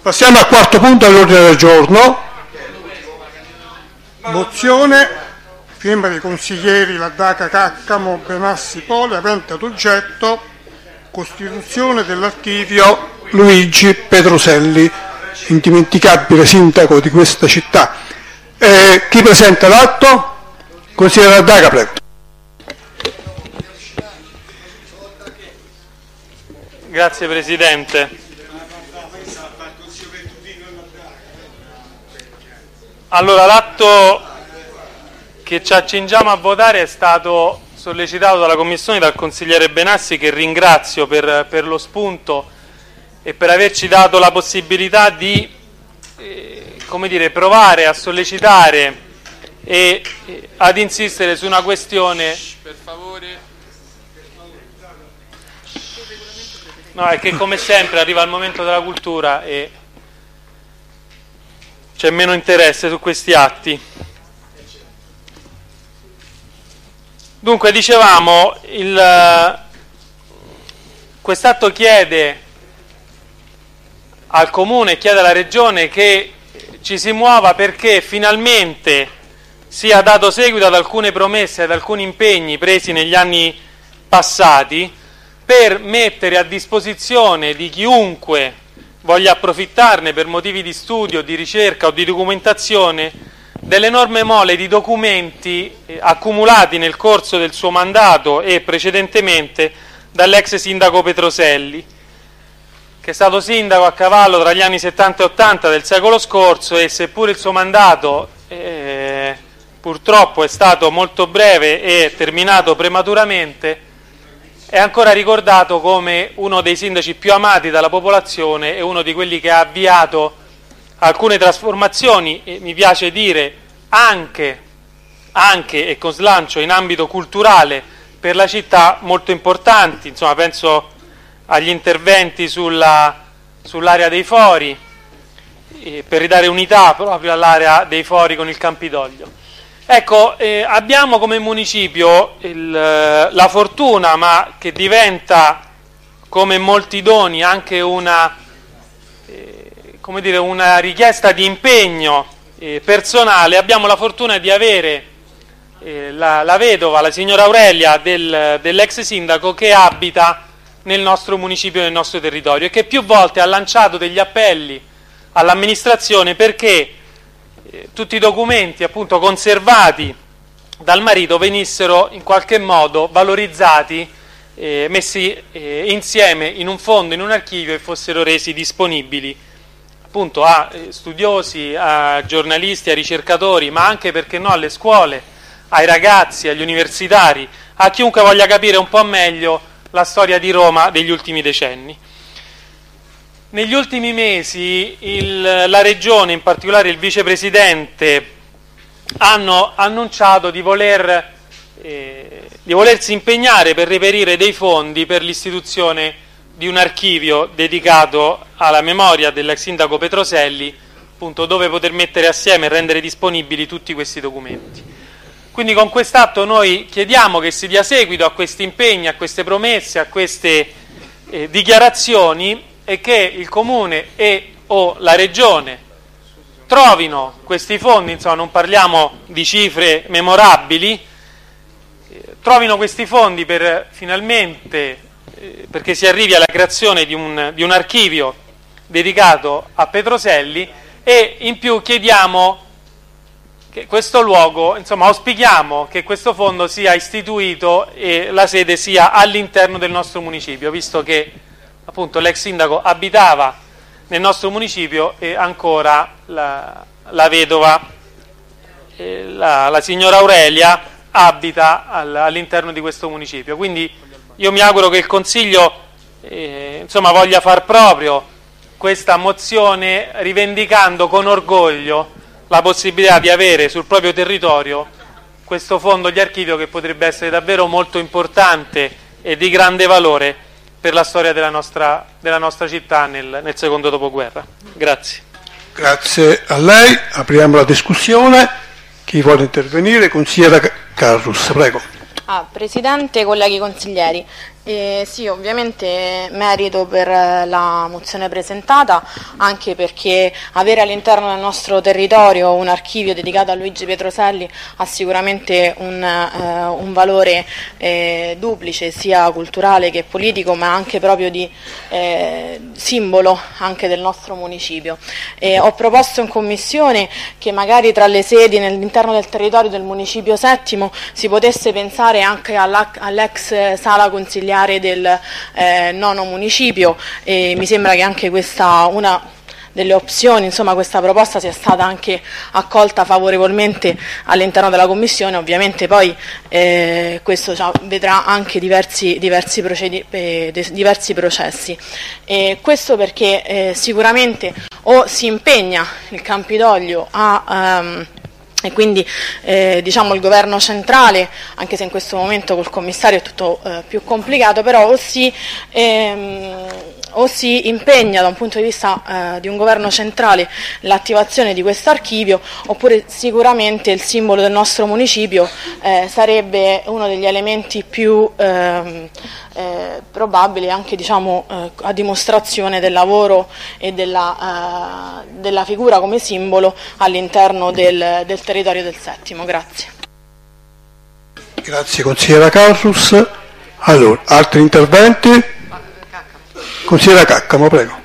Passiamo al quarto punto all'ordine del giorno. Mozione, firma dei consiglieri Laddaca, Caccamo, Benassi, Poli, avente ad oggetto costituzione dell'archivio Luigi Petroselli, indimenticabile sindaco di questa città. Chi presenta l'atto? Consigliere Laddaca, prego. Grazie Presidente. Allora, l'atto che ci accingiamo a votare è stato sollecitato dalla Commissione dal consigliere Benassi, che ringrazio per lo spunto e per averci dato la possibilità di provare a sollecitare e ad insistere su una questione. Per favore. No, è che come sempre arriva il momento della cultura e c'è meno interesse su questi atti. Dunque, dicevamo, quest'atto chiede al Comune, chiede alla Regione che ci si muova perché finalmente sia dato seguito ad alcune promesse, ad alcuni impegni presi negli anni passati, per mettere a disposizione di chiunque voglia approfittarne per motivi di studio, di ricerca o di documentazione dell'enorme mole di documenti accumulati nel corso del suo mandato e precedentemente dall'ex sindaco Petroselli, che è stato sindaco a cavallo tra gli anni 70 e 80 del secolo scorso e seppure il suo mandato purtroppo è stato molto breve e terminato prematuramente, è ancora ricordato come uno dei sindaci più amati dalla popolazione e uno di quelli che ha avviato alcune trasformazioni, e mi piace dire anche e con slancio in ambito culturale per la città, molto importanti. Insomma, penso agli interventi sull'area dei fori, per ridare unità proprio all'area dei fori con il Campidoglio. Ecco, abbiamo come municipio la fortuna, ma che diventa, come molti doni, anche una richiesta di impegno personale. Abbiamo la fortuna di avere la vedova, la signora Aurelia dell'ex sindaco, che abita nel nostro municipio, nel nostro territorio, e che più volte ha lanciato degli appelli all'amministrazione perché tutti i documenti appunto conservati dal marito venissero in qualche modo valorizzati, messi insieme in un fondo, in un archivio, e fossero resi disponibili appunto a studiosi, a giornalisti, a ricercatori, ma anche, perché no, alle scuole, ai ragazzi, agli universitari, a chiunque voglia capire un po' meglio la storia di Roma degli ultimi decenni. Negli ultimi mesi la Regione, in particolare il vicepresidente, hanno annunciato di volersi impegnare per reperire dei fondi per l'istituzione di un archivio dedicato alla memoria dell'ex sindaco Petroselli, appunto, dove poter mettere assieme e rendere disponibili tutti questi documenti. Quindi con quest'atto noi chiediamo che si dia seguito a questi impegni, a queste promesse, a queste dichiarazioni, e che il Comune o la Regione trovino questi fondi. Insomma, non parliamo di cifre memorabili, trovino questi fondi per finalmente perché si arrivi alla creazione di un archivio dedicato a Petroselli, e in più chiediamo che questo luogo, insomma auspichiamo che questo fondo sia istituito e la sede sia all'interno del nostro municipio, visto che appunto l'ex sindaco abitava nel nostro municipio e ancora la vedova, la signora Aurelia, abita all'interno di questo municipio. Quindi io mi auguro che il Consiglio voglia far proprio questa mozione, rivendicando con orgoglio la possibilità di avere sul proprio territorio questo fondo di archivio, che potrebbe essere davvero molto importante e di grande valore per la storia della nostra città nel secondo dopoguerra. Grazie. Grazie a lei. Apriamo la discussione. Chi vuole intervenire? Consigliera Carrus, prego. Presidente, colleghi consiglieri, Sì, ovviamente merito per la mozione presentata, anche perché avere all'interno del nostro territorio un archivio dedicato a Luigi Petroselli ha sicuramente un valore duplice, sia culturale che politico, ma anche proprio di simbolo anche del nostro municipio. Ho proposto in commissione che magari tra le sedi all'interno del territorio del municipio settimo si potesse pensare anche all'ex sala consigliare del nono municipio, e mi sembra che anche questa una delle opzioni, insomma questa proposta sia stata anche accolta favorevolmente all'interno della Commissione. Ovviamente poi questo vedrà anche diversi processi, e questo perché sicuramente o si impegna il Campidoglio e quindi diciamo il governo centrale, anche se in questo momento col commissario è tutto più complicato, però o si impegna da un punto di vista di un governo centrale l'attivazione di questo archivio, oppure sicuramente il simbolo del nostro municipio sarebbe uno degli elementi più probabili, anche diciamo a dimostrazione del lavoro e della figura come simbolo all'interno del territorio del settimo. Grazie. Grazie consigliera Casus. Allora, altri interventi? Consigliera Caccamo, prego.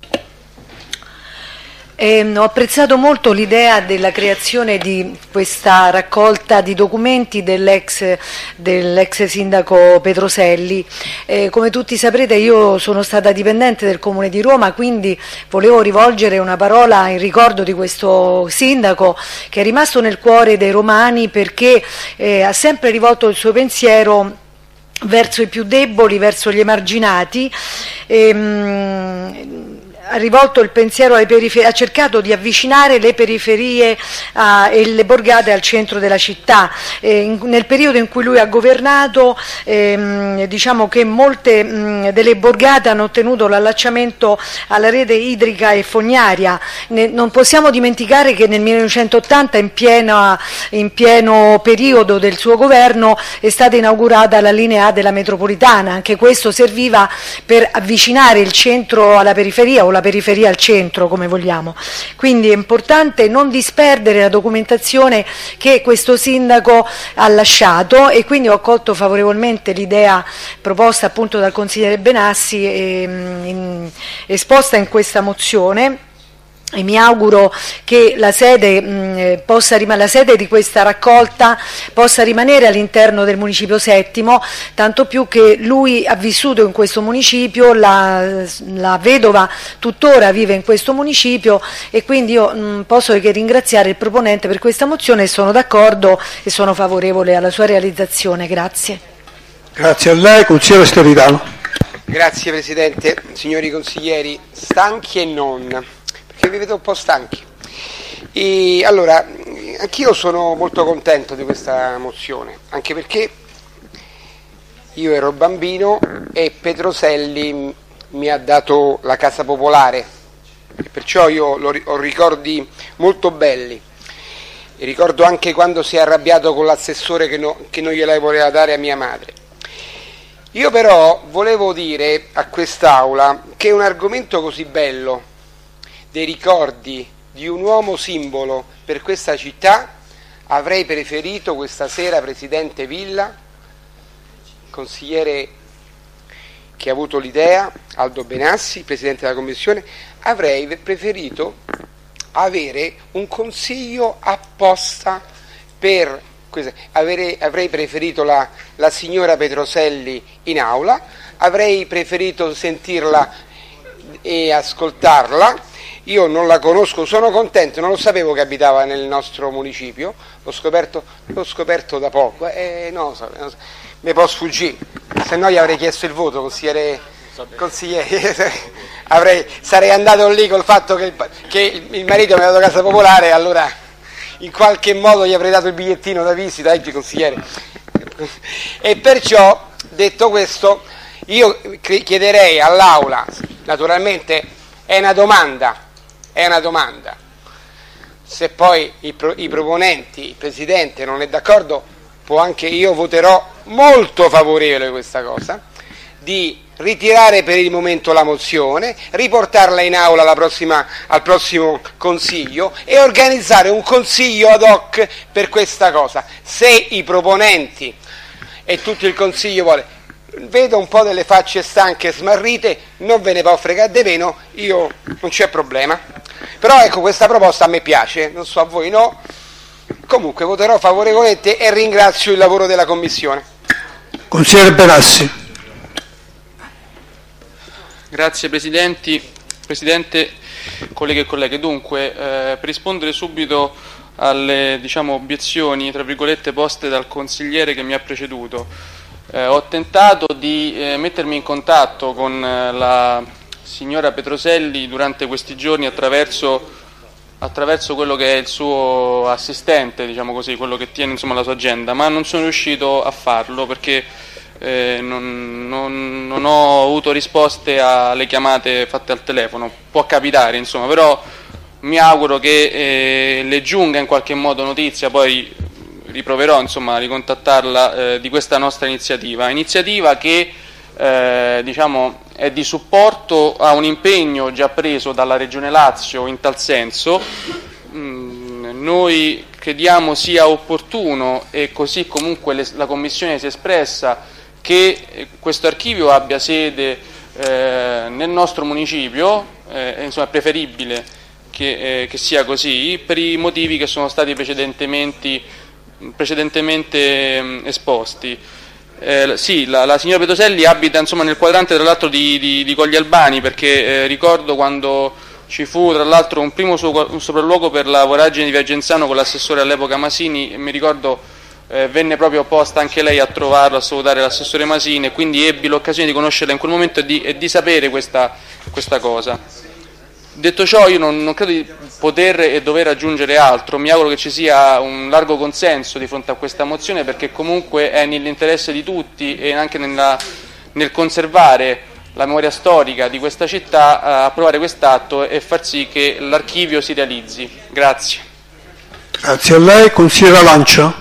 Ho apprezzato molto l'idea della creazione di questa raccolta di documenti dell'ex sindaco Petroselli. Come tutti saprete, io sono stata dipendente del Comune di Roma, quindi volevo rivolgere una parola in ricordo di questo sindaco che è rimasto nel cuore dei romani, perché ha sempre rivolto il suo pensiero verso i più deboli, verso gli emarginati. Ha rivolto il pensiero alle periferie, ha cercato di avvicinare le periferie e le borgate al centro della città. Nel periodo in cui lui ha governato, diciamo che molte delle borgate hanno ottenuto l'allacciamento alla rete idrica e fognaria. Non possiamo dimenticare che nel 1980, in pieno periodo del suo governo, è stata inaugurata la linea A della metropolitana. Anche questo serviva per avvicinare il centro alla periferia, o la periferia al centro, come vogliamo. Quindi è importante non disperdere la documentazione che questo sindaco ha lasciato, e quindi ho accolto favorevolmente l'idea proposta appunto dal consigliere Benassi esposta in questa mozione. E mi auguro che la sede di questa raccolta possa rimanere all'interno del municipio settimo, tanto più che lui ha vissuto in questo municipio, la vedova tuttora vive in questo municipio, e quindi io non posso che ringraziare il proponente per questa mozione, e sono d'accordo e sono favorevole alla sua realizzazione. Grazie. Grazie a lei, consigliere Steridano. Grazie Presidente, signori consiglieri, stanchi e non, che vi vedo un po' stanchi. Allora, anch'io sono molto contento di questa mozione, anche perché io ero bambino e Petroselli mi ha dato la casa popolare, e perciò io ho ricordi molto belli. E ricordo anche quando si è arrabbiato con l'assessore che non gliela voleva dare a mia madre. Io però volevo dire a quest'Aula che un argomento così bello, dei ricordi di un uomo simbolo per questa città, avrei preferito questa sera, Presidente Villa, consigliere che ha avuto l'idea, Aldo Benassi, Presidente della Commissione, avrei preferito avere un consiglio apposta per questo. Avrei preferito la signora Petroselli in aula, avrei preferito sentirla e ascoltarla. Io non la conosco, sono contento, non lo sapevo che abitava nel nostro municipio, l'ho scoperto da poco, mi può sfuggire, se no gli avrei chiesto il voto, consigliere, sarei andato lì col fatto che il marito mi ha dato casa popolare, allora in qualche modo gli avrei dato il bigliettino da visita, consigliere. E perciò, detto questo, io chiederei all'Aula, naturalmente è una domanda, se poi i proponenti, il Presidente non è d'accordo, io voterò molto favorevole a questa cosa, di ritirare per il momento la mozione, riportarla in aula al prossimo Consiglio e organizzare un Consiglio ad hoc per questa cosa. Se i proponenti e tutto il Consiglio vuole, vedo un po' delle facce stanche e smarrite, non ve ne può fregare di meno, io non c'è problema. Però ecco, questa proposta a me piace, non so a voi no, comunque voterò favorevolmente e ringrazio il lavoro della Commissione. Consigliere Benassi. Grazie Presidente, colleghe e colleghe. Dunque, per rispondere subito alle obiezioni tra virgolette poste dal consigliere che mi ha preceduto, ho tentato di mettermi in contatto con la signora Petroselli durante questi giorni attraverso quello che è il suo assistente, quello che tiene la sua agenda, ma non sono riuscito a farlo perché non ho avuto risposte alle chiamate fatte al telefono. Può capitare, però mi auguro che le giunga in qualche modo notizia, poi riproverò a ricontattarla di questa nostra iniziativa che è di supporto a un impegno già preso dalla Regione Lazio in tal senso. Noi crediamo sia opportuno, e così comunque la Commissione si è espressa, che questo archivio abbia sede nel nostro municipio, è preferibile che sia così, per i motivi che sono stati precedentemente esposti. Sì, la signora Petroselli abita nel quadrante tra l'altro di Colli Albani, perché ricordo quando ci fu tra l'altro un sopralluogo per la voragine di Viagenzano con l'assessore all'epoca Masini, e mi ricordo venne proprio apposta anche lei a trovarlo, a salutare l'assessore Masini, e quindi ebbi l'occasione di conoscerla in quel momento e di sapere questa cosa. Detto ciò, io non credo di poter e dover aggiungere altro. Mi auguro che ci sia un largo consenso di fronte a questa mozione, perché comunque è nell'interesse di tutti e anche nel conservare la memoria storica di questa città, approvare quest'atto e far sì che l'archivio si realizzi. Grazie. Grazie a lei. Consigliera Lancia.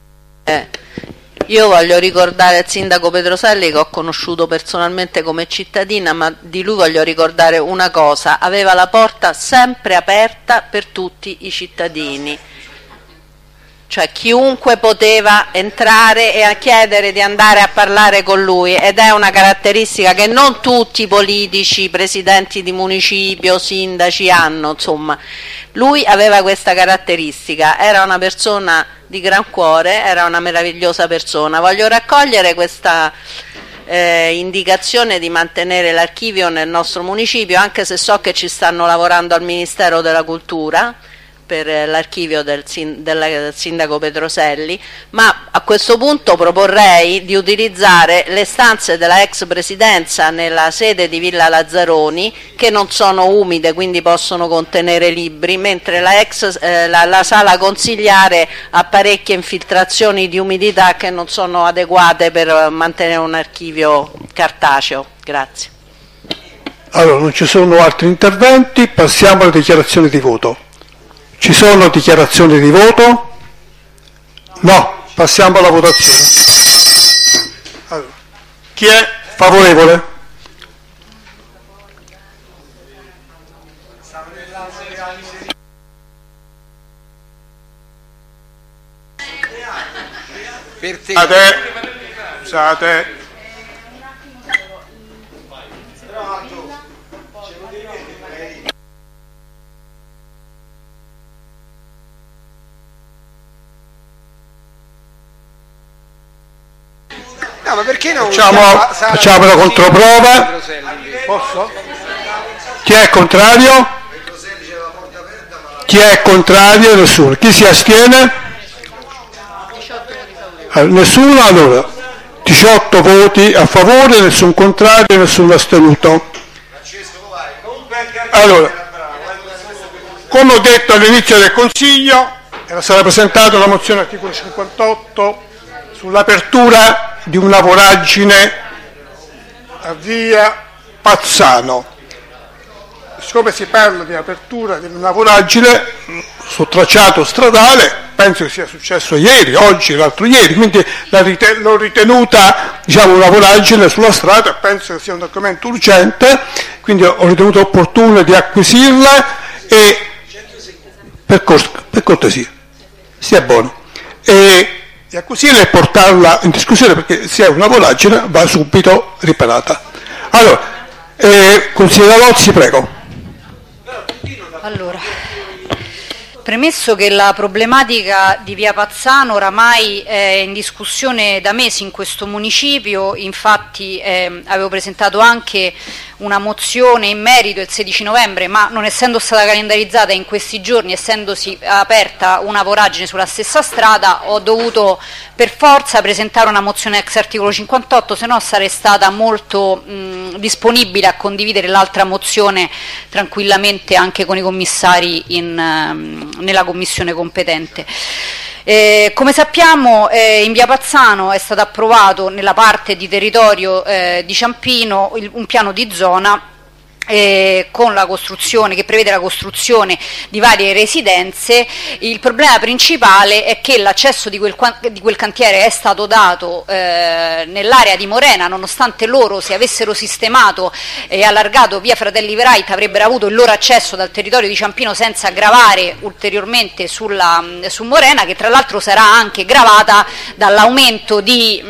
Io voglio ricordare il sindaco Petroselli, che ho conosciuto personalmente come cittadina, ma di lui voglio ricordare una cosa: aveva la porta sempre aperta per tutti i cittadini, cioè chiunque poteva entrare e a chiedere di andare a parlare con lui, ed è una caratteristica che non tutti i politici, presidenti di municipio, sindaci hanno. Lui aveva questa caratteristica, era una persona di gran cuore, era una meravigliosa persona. Voglio raccogliere questa indicazione di mantenere l'archivio nel nostro municipio, anche se so che ci stanno lavorando al Ministero della Cultura per l'archivio del sindaco Petroselli, ma a questo punto proporrei di utilizzare le stanze della ex presidenza nella sede di Villa Lazzaroni, che non sono umide, quindi possono contenere libri, mentre la sala consigliare ha parecchie infiltrazioni di umidità che non sono adeguate per mantenere un archivio cartaceo. Grazie. Allora, non ci sono altri interventi, passiamo alle dichiarazioni di voto. Ci sono dichiarazioni di voto? No, passiamo alla votazione. Allora, chi è favorevole? Scusate. No, ma perché non facciamo la controprova? Posso? Chi è contrario? Chi è contrario? Nessuno. Chi si astiene? Nessuno. Allora, 18 voti a favore, nessun contrario, nessun astenuto. Allora, come ho detto all'inizio del Consiglio, era stata presentata la mozione articolo 58 sull'apertura di una voragine a via Pazzano. Siccome si parla di apertura di una voragine sul tracciato stradale, penso che sia successo ieri, oggi, l'altro ieri, quindi l'ho ritenuta, diciamo, una voragine sulla strada, penso che sia un documento urgente, quindi ho ritenuto opportuno di acquisirla e per cortesia, sia buono, e acquisirla e portarla in discussione, perché se è una voragine va subito riparata. Allora, consigliere Lozzi, prego. Allora, premesso che la problematica di Via Pazzano oramai è in discussione da mesi in questo municipio, infatti avevo presentato anche una mozione in merito il 16 novembre, ma non essendo stata calendarizzata in questi giorni, essendosi aperta una voragine sulla stessa strada, ho dovuto per forza presentare una mozione ex articolo 58, se no sarei stata molto disponibile a condividere l'altra mozione tranquillamente anche con i commissari nella commissione competente. Come sappiamo, in Via Pazzano è stato approvato nella parte di territorio di Ciampino un piano di zona con la costruzione, che prevede la costruzione di varie residenze. Il problema principale è che l'accesso di quel cantiere è stato dato nell'area di Morena, nonostante loro, se avessero sistemato e allargato via Fratelli Verait, avrebbero avuto il loro accesso dal territorio di Ciampino senza gravare ulteriormente su Morena, che tra l'altro sarà anche gravata dall'aumento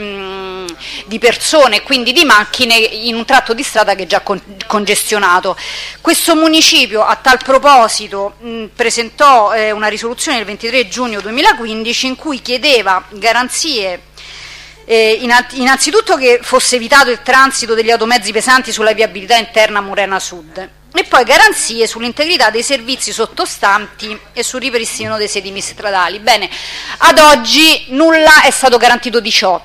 di persone e quindi di macchine in un tratto di strada che è già congestionato. Questo municipio a tal proposito presentò una risoluzione il 23 giugno 2015 in cui chiedeva garanzie, innanzitutto che fosse evitato il transito degli automezzi pesanti sulla viabilità interna Morena Sud, e poi garanzie sull'integrità dei servizi sottostanti e sul ripristino dei sedimi stradali. Bene, ad oggi nulla è stato garantito di ciò.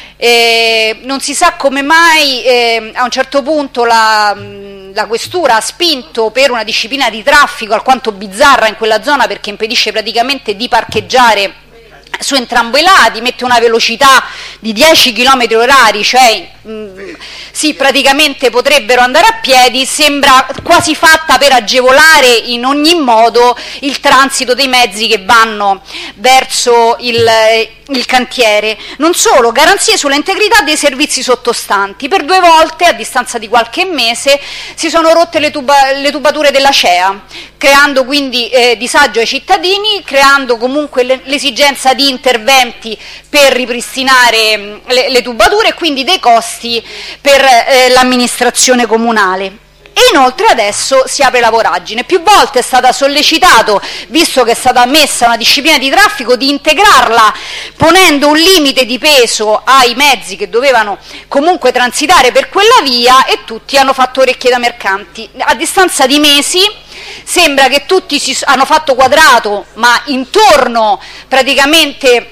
Non si sa come mai a un certo punto la questura ha spinto per una disciplina di traffico alquanto bizzarra in quella zona, perché impedisce praticamente di parcheggiare su entrambi i lati, mette una velocità di 10 km/h, cioè sì, praticamente potrebbero andare a piedi, sembra quasi fatta per agevolare in ogni modo il transito dei mezzi che vanno verso il cantiere. Non solo, garanzie sull'integrità dei servizi sottostanti. Per 2 volte, a distanza di qualche mese, si sono rotte le tubature della CEA, creando quindi disagio ai cittadini, creando comunque l'esigenza di interventi per ripristinare le tubature e quindi dei costi per l'amministrazione comunale. E inoltre adesso si apre la voragine. Più volte è stata sollecitato, visto che è stata ammessa una disciplina di traffico, di integrarla ponendo un limite di peso ai mezzi che dovevano comunque transitare per quella via, e tutti hanno fatto orecchie da mercanti. A distanza di mesi sembra che tutti hanno fatto quadrato, ma intorno praticamente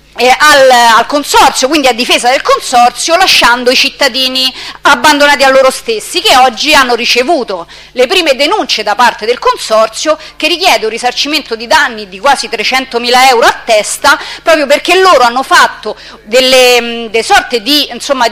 al consorzio, quindi a difesa del consorzio, lasciando i cittadini abbandonati a loro stessi, che oggi hanno ricevuto le prime denunce da parte del consorzio, che richiede un risarcimento di danni di quasi 300.000 euro a testa, proprio perché loro hanno fatto delle sorte di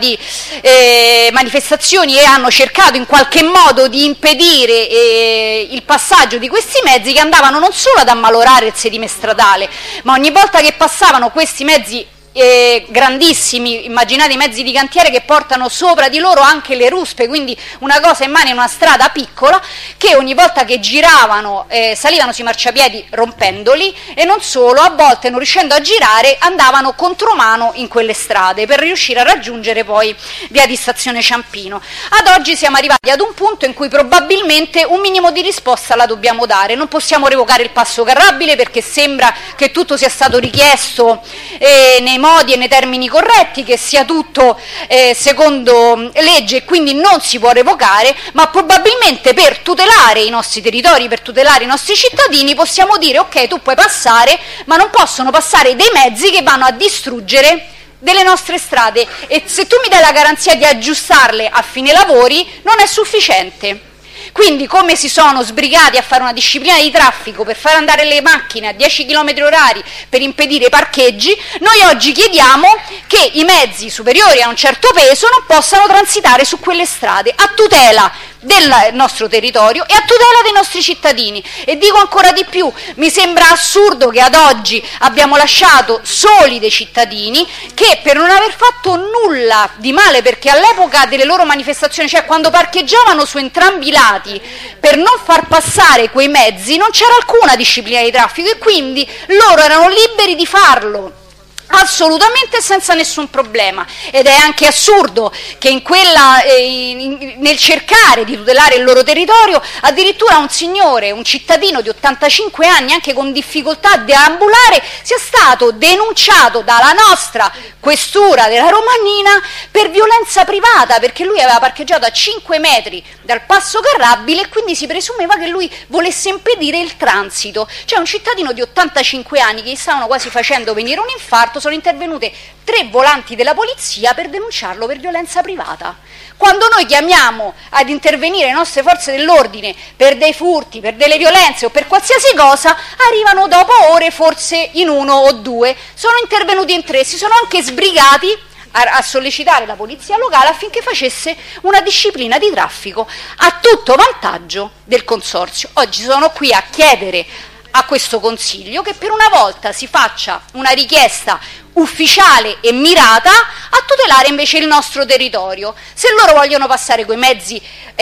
manifestazioni e hanno cercato in qualche modo di impedire il passaggio di questi mezzi, che andavano non solo ad ammalorare il sedime stradale, ma ogni volta che passavano questi mezzi grandissimi, immaginate i mezzi di cantiere che portano sopra di loro anche le ruspe, quindi una cosa in mano in una strada piccola, che ogni volta che giravano salivano sui marciapiedi rompendoli, e non solo, a volte non riuscendo a girare andavano contromano in quelle strade per riuscire a raggiungere poi via di Stazione Ciampino. Ad oggi siamo arrivati ad un punto in cui probabilmente un minimo di risposta la dobbiamo dare. Non possiamo revocare il passo carrabile, perché sembra che tutto sia stato richiesto nei modi e nei termini corretti, che sia tutto secondo legge e quindi non si può revocare, ma probabilmente per tutelare i nostri territori, per tutelare i nostri cittadini, possiamo dire ok, tu puoi passare, ma non possono passare dei mezzi che vanno a distruggere delle nostre strade, e se tu mi dai la garanzia di aggiustarle a fine lavori non è sufficiente. Quindi, come si sono sbrigati a fare una disciplina di traffico per far andare le macchine a 10 km/h per impedire i parcheggi, noi oggi chiediamo che i mezzi superiori a un certo peso non possano transitare su quelle strade, a tutela del nostro territorio e a tutela dei nostri cittadini. E dico ancora di più, mi sembra assurdo che ad oggi abbiamo lasciato soli dei cittadini che, per non aver fatto nulla di male, perché all'epoca delle loro manifestazioni, cioè quando parcheggiavano su entrambi i lati per non far passare quei mezzi, non c'era alcuna disciplina di traffico e quindi loro erano liberi di farlo assolutamente senza nessun problema. Ed è anche assurdo che nel cercare di tutelare il loro territorio addirittura un signore, un cittadino di 85 anni, anche con difficoltà a deambulare, sia stato denunciato dalla nostra questura della Romanina per violenza privata, perché lui aveva parcheggiato a 5 metri dal passo carrabile e quindi si presumeva che lui volesse impedire il transito. Cioè un cittadino di 85 anni che gli stavano quasi facendo venire un infarto, sono intervenute 3 volanti della polizia per denunciarlo per violenza privata. Quando noi chiamiamo ad intervenire le nostre forze dell'ordine per dei furti, per delle violenze o per qualsiasi cosa, arrivano dopo ore forse in 1 o 2, sono intervenuti in 3, si sono anche sbrigati a sollecitare la polizia locale affinché facesse una disciplina di traffico a tutto vantaggio del consorzio. Oggi sono qui a chiedere a questo Consiglio che per una volta si faccia una richiesta ufficiale e mirata a tutelare invece il nostro territorio. Se loro vogliono passare quei mezzi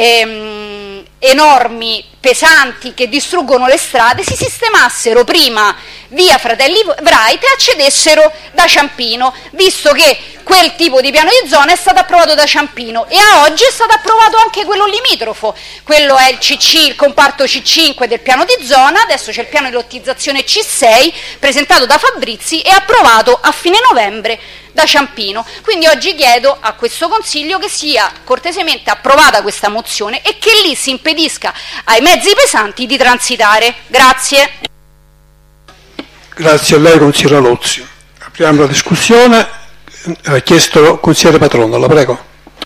enormi, pesanti, che distruggono le strade, si sistemassero prima via Fratelli Wright e accedessero da Ciampino, visto che quel tipo di piano di zona è stato approvato da Ciampino e a oggi è stato approvato anche quello limitrofo. Quello è il comparto C5 del piano di zona, adesso c'è il piano di lottizzazione C6 presentato da Fabrizi e approvato a fine novembre da Ciampino. Quindi oggi chiedo a questo Consiglio che sia cortesemente approvata questa mozione e che lì si impedisca ai mezzi pesanti di transitare. Grazie. Grazie a lei, consigliere Lozzi. Apriamo la discussione. Ha chiesto consigliere Patrono, la prego.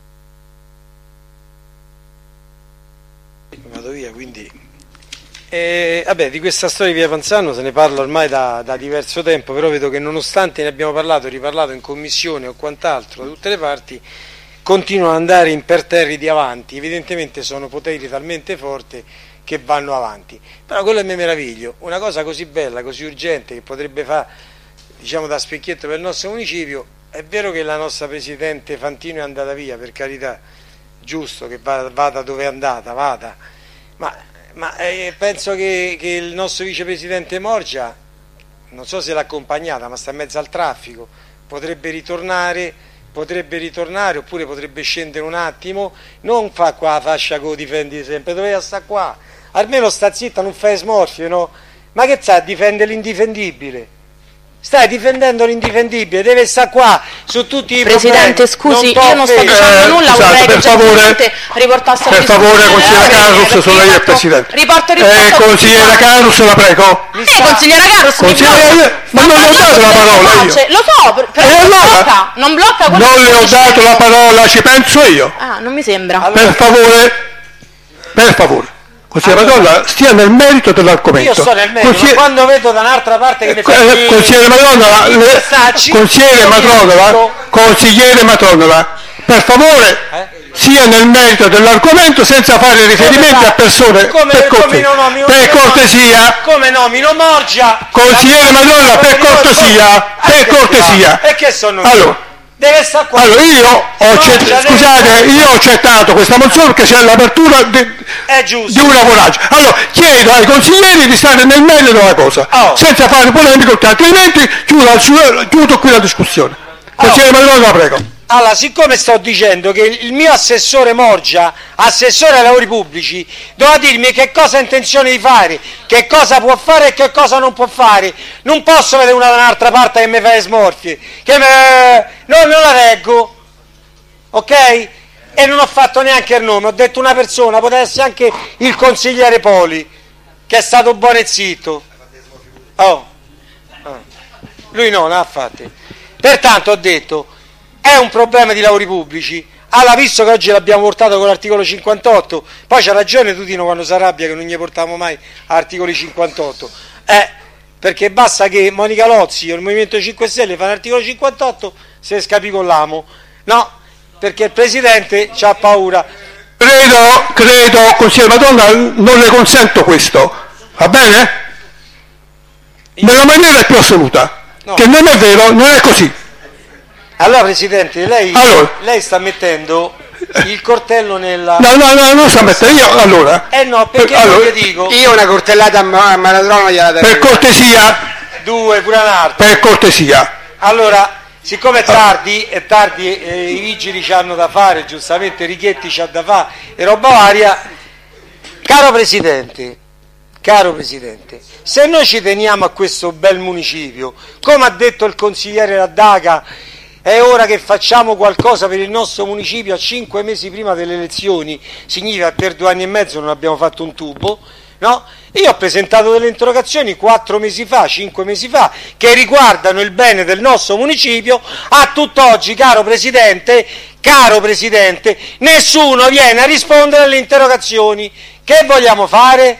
Vado via, quindi. Di questa storia di Via Panzano se ne parla ormai da diverso tempo, però vedo che nonostante ne abbiamo parlato e riparlato in commissione o quant'altro da tutte le parti, continuano ad andare imperterriti avanti. Evidentemente sono poteri talmente forti che vanno avanti. Però quello che mi meraviglio, una cosa così bella, così urgente, che potrebbe fare, diciamo, da specchietto per il nostro municipio. È vero che la nostra Presidente Fantino è andata via, per carità, giusto che vada dove è andata, vada, ma penso che il nostro Vicepresidente Morgia, non so se l'ha accompagnata, ma sta in mezzo al traffico, potrebbe ritornare oppure potrebbe scendere un attimo, non fa qua la fascia che lo difendi sempre, doveva stare qua, almeno sta zitta, non fai smorfie, no? Ma che sa, difende l'indifendibile? Stai difendendo l'indifendibile, deve stare qua su tutti i Presidente, problemi. scusi, io non sto dicendo nulla, vorrei che favore, riportasse per favore, consigliera Carus, sono lei il Presidente. Riporto consigliera Carus, la prego. Consigliera Carus, ma non le ho dato la parola io. Lo so, però allora, non blocca quello. Non le ho dato la parola, ci penso io. Ah, non mi sembra. Per favore. Consigliere Madonna, stia nel merito dell'argomento. Io sto nel merito, ma quando vedo da un'altra parte che mi fa consigliere Matronova, per favore, sia nel merito dell'argomento senza fare riferimenti a persone, per cortesia. Come nomino Morgia? Consigliere Madonna, per cortesia. E che sono allora, deve stare qua. Allora io ho accettato questa mozione perché c'è l'apertura di un lavoraggio. Allora chiedo ai consiglieri di stare nel merito della cosa, senza fare polemiche, altrimenti chiudo qui la discussione. Consigliere Madonna, la prego. Allora, siccome sto dicendo che il mio assessore Morgia, assessore ai lavori pubblici, doveva dirmi che cosa ha intenzione di fare, che cosa può fare e che cosa non può fare, non posso vedere una da un'altra parte che mi fa le smorfie, non la reggo, ok? E non ho fatto neanche il nome, ho detto una persona, poteva essere anche il consigliere Poli, che è stato buono e zitto. Lui no, non ha fatte. Pertanto ho detto, è un problema di lavori pubblici. Allora, visto che oggi l'abbiamo portato con l'articolo 58, poi c'ha ragione Tutino quando si arrabbia che non gli portiamo mai articoli 58, perché basta che Monica Lozzi o il Movimento 5 Stelle fa l'articolo 58 se scapicollamo, no, perché il Presidente c'ha paura. Credo, consigliere Madonna, non le consento questo, va bene? Nella maniera più assoluta, no. Che non è vero, non è così. Allora Presidente, lei sta mettendo il coltello nella... No, non sta mettendo io, allora... no, perché allora, dico... Io una coltellata a Maradona gliela darei. Per cortesia... Due, pure un'altra. Per cortesia. Allora... Siccome è tardi, i vigili ci hanno da fare, giustamente Righetti c'ha da fare e roba varia, caro Presidente, se noi ci teniamo a questo bel municipio, come ha detto il consigliere Raddaca, è ora che facciamo qualcosa per il nostro municipio a 5 mesi prima delle elezioni, significa che per 2 anni e mezzo non abbiamo fatto un tubo, no? Io ho presentato delle interrogazioni 4 mesi fa, 5 mesi fa, che riguardano il bene del nostro municipio. A tutt'oggi, caro Presidente, nessuno viene a rispondere alle interrogazioni. Che vogliamo fare?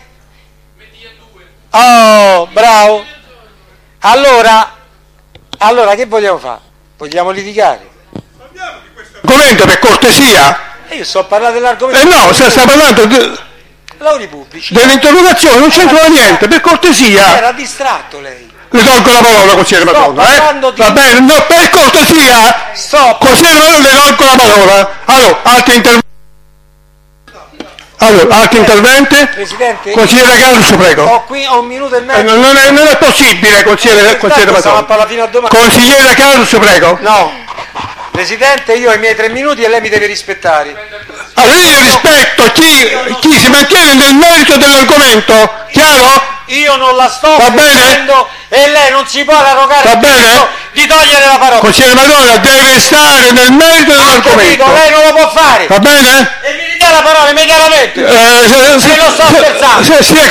Oh, bravo. Allora che vogliamo fare? Vogliamo litigare? Argomento, per cortesia. Io sto a parlare dell'argomento. No, sta parlando lavori pubblici. Dell'interrogazione non c'entra niente, per cortesia. Era distratto lei. Le tolgo la parola, consigliere Madonna, Va bene, no, per cortesia. Consigliere Madonna, le tolgo la parola. Allora, altri interventi? Presidente, consigliere Caruso, prego. Ho un minuto e mezzo. Non è possibile, consigliere Madonna. Consigliere Caruso, prego. No. Presidente, io ho i miei 3 minuti e lei mi deve rispettare. Allora io rispetto chi si mantiene nel merito dell'argomento, chiaro? Io non la sto facendo e lei non si può arrogare di togliere la parola. Consigliere Madonna deve stare nel merito dell'argomento. Lei non lo può fare. Va bene? E mi ridà la parola immediatamente. Se lo sto scherzando. Sia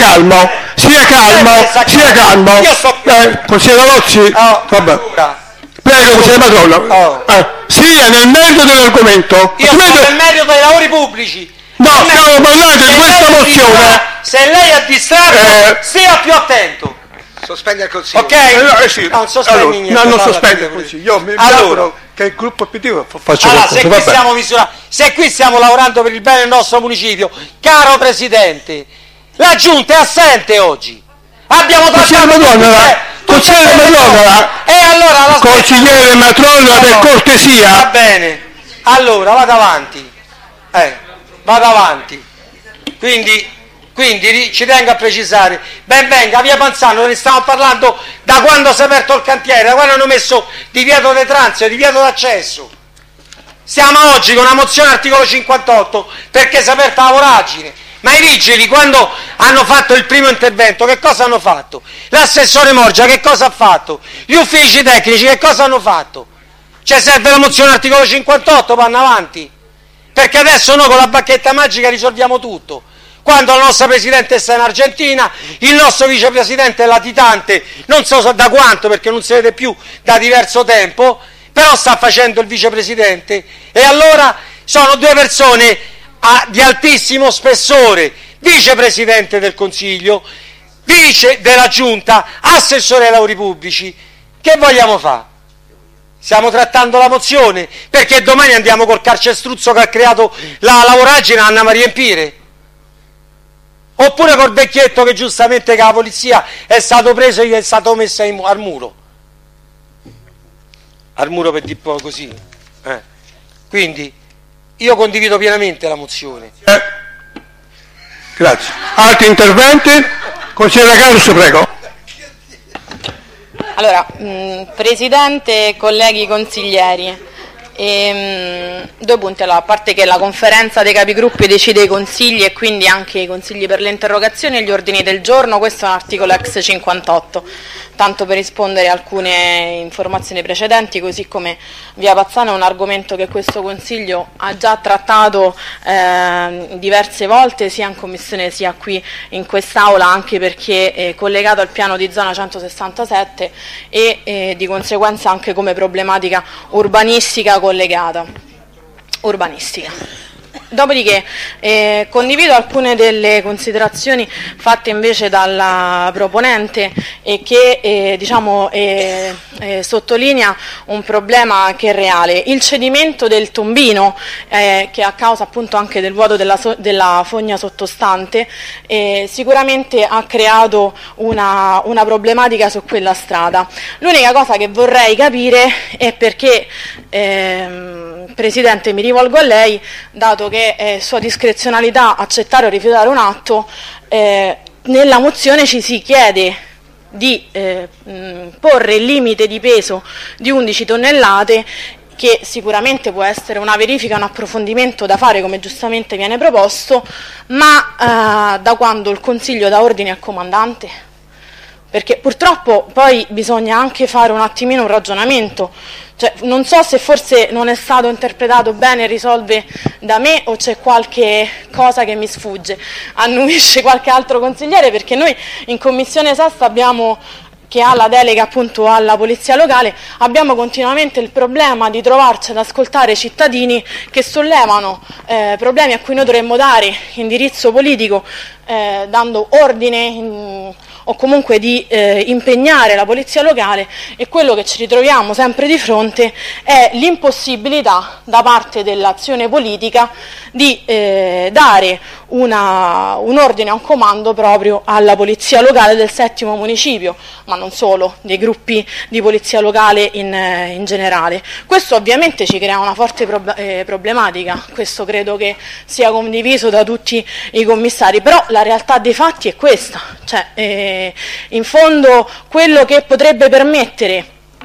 calmo. Io sto... Consigliere Lozzi, vabbè. Prego, consigliere Madonna. Sia nel merito dell'argomento. Io sono nel merito dei lavori pubblici. No, stiamo parlando di questa mozione. Se lei è distratto, stia più attento. Sospende il consiglio. Ok? Sì. Non sospendi niente. Non sospende il consiglio. Io mi auguro che il gruppo PD faccia qualcosa. Se qui stiamo lavorando per il bene del nostro municipio, caro Presidente, la Giunta è assente oggi. Abbiamo trattato Consigliere Madonna, e allora consigliere Matrolla, per cortesia. Va bene, allora vado avanti. Quindi ci tengo a precisare, ben venga, via Panzano, ne stiamo parlando da quando si è aperto il cantiere, da quando hanno messo divieto di transito, divieto d'accesso. Siamo oggi con una mozione articolo 58 perché si è aperta la voragine. Ma i vigili quando hanno fatto il primo intervento che cosa hanno fatto? L'assessore Morgia che cosa ha fatto? Gli uffici tecnici che cosa hanno fatto? Cioè serve la mozione articolo 58, vanno avanti? Perché adesso noi con la bacchetta magica risolviamo tutto. Quando la nostra Presidente sta in Argentina, il nostro Vicepresidente è latitante, non so da quanto perché non si vede più da diverso tempo, però sta facendo il Vicepresidente e allora sono 2 persone di altissimo spessore, Vicepresidente del Consiglio, Vice della Giunta, Assessore ai lavori pubblici. Che vogliamo fare? Stiamo trattando la mozione perché domani andiamo col carcestruzzo che ha creato la voragine, andiamo a riempire? Oppure col vecchietto che giustamente che la polizia è stato preso e gli è stato messo al muro per dire poco così. Quindi io condivido pienamente la mozione. Grazie. Altri interventi? Consigliere Caruso, prego. Allora, Presidente, colleghi consiglieri, 2 punti. Allora, a parte che la conferenza dei capigruppi decide i consigli e quindi anche i consigli per le interrogazioni e gli ordini del giorno, questo è un articolo ex 58, tanto per rispondere a alcune informazioni precedenti, così come via Pazzano è un argomento che questo Consiglio ha già trattato diverse volte, sia in Commissione sia qui in quest'Aula, anche perché è collegato al piano di zona 167 e di conseguenza anche come problematica urbanistica collegata. Dopodiché condivido alcune delle considerazioni fatte invece dalla proponente e che sottolinea un problema che è reale. Il cedimento del tombino, che a causa appunto anche del vuoto della fogna sottostante, sicuramente ha creato una problematica su quella strada. L'unica cosa che vorrei capire è perché, Presidente, mi rivolgo a lei, dato che è sua discrezionalità accettare o rifiutare un atto, nella mozione ci si chiede di porre il limite di peso di 11 tonnellate, che sicuramente può essere una verifica, un approfondimento da fare come giustamente viene proposto, ma da quando il Consiglio dà ordine al comandante? Perché purtroppo poi bisogna anche fare un attimino un ragionamento, cioè, non so se forse non è stato interpretato bene, risolve da me, o c'è qualche cosa che mi sfugge, annuisce qualche altro consigliere, perché noi in Commissione Sesta che ha la delega appunto alla polizia locale, abbiamo continuamente il problema di trovarci ad ascoltare cittadini che sollevano problemi a cui noi dovremmo dare indirizzo politico, dando ordine o comunque di impegnare la polizia locale, e quello che ci ritroviamo sempre di fronte è l'impossibilità da parte dell'azione politica di dare un ordine, un comando proprio alla polizia locale del 7° municipio, ma non solo, dei gruppi di polizia locale in generale. Questo ovviamente ci crea una forte problematica, questo credo che sia condiviso da tutti i commissari, però la realtà dei fatti è questa, cioè in fondo quello che potrebbe permettere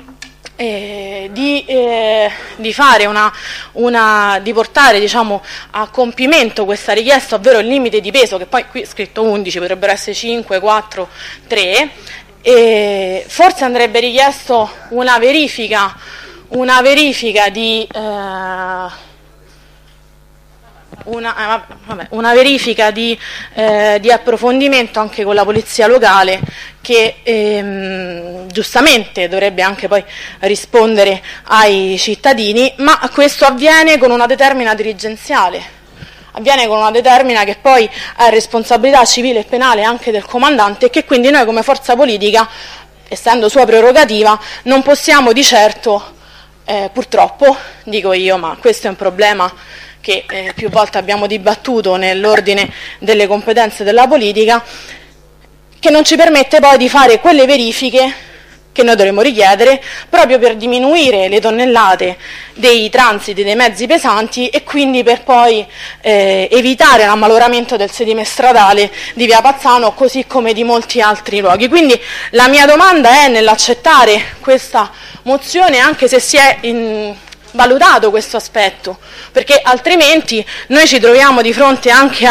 di fare di portare, diciamo, a compimento questa richiesta, ovvero il limite di peso, che poi qui è scritto 11, potrebbero essere 5, 4, 3, forse andrebbe richiesto una verifica di una verifica di approfondimento anche con la polizia locale, che giustamente dovrebbe anche poi rispondere ai cittadini, ma questo avviene con una determina dirigenziale, avviene con una determina che poi è responsabilità civile e penale anche del comandante, e che quindi noi come forza politica, essendo sua prerogativa, non possiamo di certo, purtroppo dico io, ma questo è un problema che più volte abbiamo dibattuto nell'ordine delle competenze della politica, che non ci permette poi di fare quelle verifiche che noi dovremmo richiedere proprio per diminuire le tonnellate dei transiti dei mezzi pesanti, e quindi per poi evitare l'ammaloramento del sedime stradale di Via Pazzano, così come di molti altri luoghi. Quindi la mia domanda è, nell'accettare questa mozione, anche se si è valutato questo aspetto, perché altrimenti noi ci troviamo di fronte anche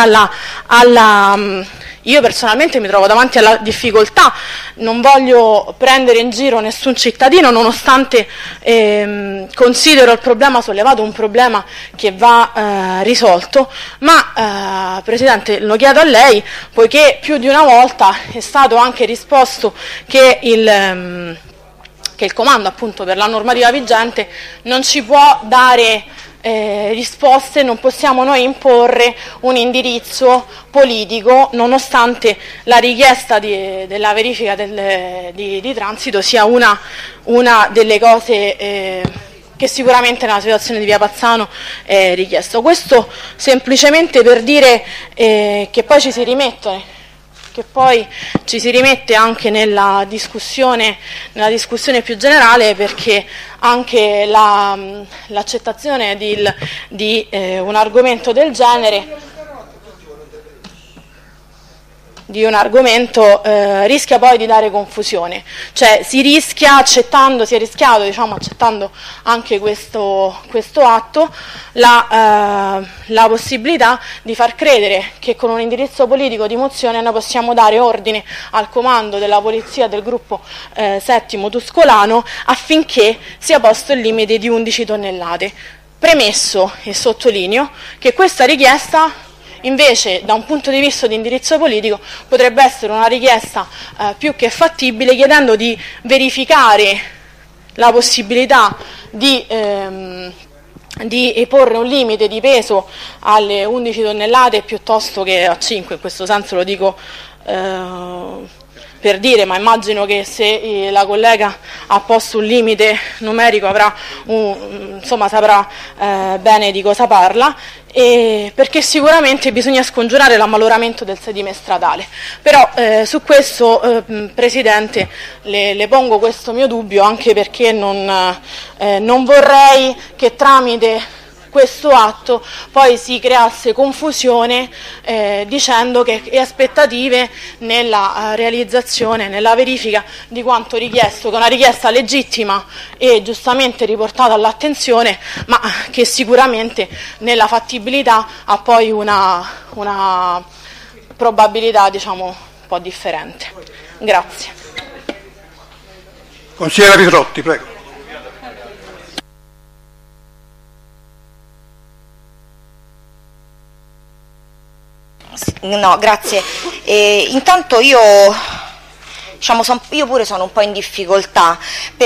io personalmente mi trovo davanti alla difficoltà, non voglio prendere in giro nessun cittadino, nonostante considero il problema sollevato un problema che va risolto, ma Presidente, lo chiedo a lei, poiché più di una volta è stato anche risposto che il comando, appunto, per la normativa vigente non ci può dare risposte, non possiamo noi imporre un indirizzo politico, nonostante la richiesta della verifica di transito sia una delle cose che sicuramente nella situazione di Via Pazzano è richiesto. Questo semplicemente per dire che poi ci si rimette anche nella discussione più generale, perché anche l'accettazione di un argomento del genere, rischia poi di dare confusione, cioè si è rischiato, accettando anche questo atto, la possibilità di far credere che con un indirizzo politico di mozione noi possiamo dare ordine al comando della polizia del gruppo 7° tuscolano affinché sia posto il limite di 11 tonnellate. Premesso e sottolineo che questa richiesta, invece, da un punto di vista di indirizzo politico, potrebbe essere una richiesta più che fattibile, chiedendo di verificare la possibilità di di porre un limite di peso alle 11 tonnellate piuttosto che a 5, in questo senso lo dico per dire, ma immagino che se la collega ha posto un limite numerico saprà bene di cosa parla, perché sicuramente bisogna scongiurare l'ammaloramento del sedime stradale. Però su questo, Presidente, le pongo questo mio dubbio, anche perché non vorrei che tramite questo atto poi si creasse confusione dicendo che aspettative nella realizzazione, nella verifica di quanto richiesto, che è una richiesta legittima e giustamente riportata all'attenzione, ma che sicuramente nella fattibilità ha poi una probabilità, diciamo, un po' differente. Grazie. Consigliere Pitrotti, prego. No, grazie. Intanto io pure sono un po' in difficoltà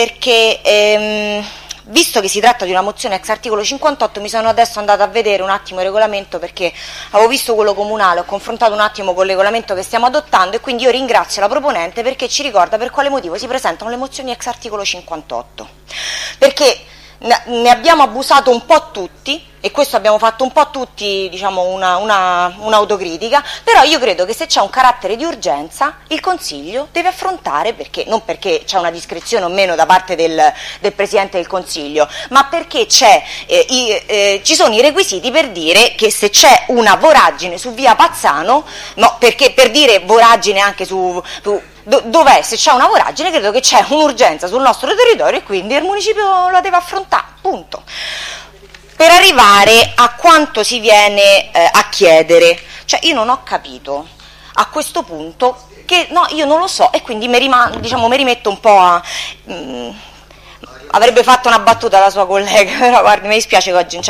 perché visto che si tratta di una mozione ex articolo 58 mi sono adesso andata a vedere un attimo il regolamento, perché avevo visto quello comunale, ho confrontato un attimo con il regolamento che stiamo adottando e quindi io ringrazio la proponente perché ci ricorda per quale motivo si presentano le mozioni ex articolo 58, perché ne abbiamo abusato un po' tutti, e questo abbiamo fatto un po' tutti, diciamo, un'autocritica, però io credo che se c'è un carattere di urgenza il Consiglio deve affrontare, perché non perché c'è una discrezione o meno da parte del Presidente del Consiglio, ma perché ci sono i requisiti per dire che se c'è una voragine su via Pazzano, no, perché per dire voragine anche dov'è, se c'è una voragine credo che c'è un'urgenza sul nostro territorio e quindi il municipio la deve affrontare, punto. Per arrivare a quanto si viene a chiedere, cioè io non ho capito a questo punto che, no, io non lo so e quindi mi rimetto un po' a... avrebbe fatto una battuta la sua collega, però guardi, mi dispiace che oggi non c'è.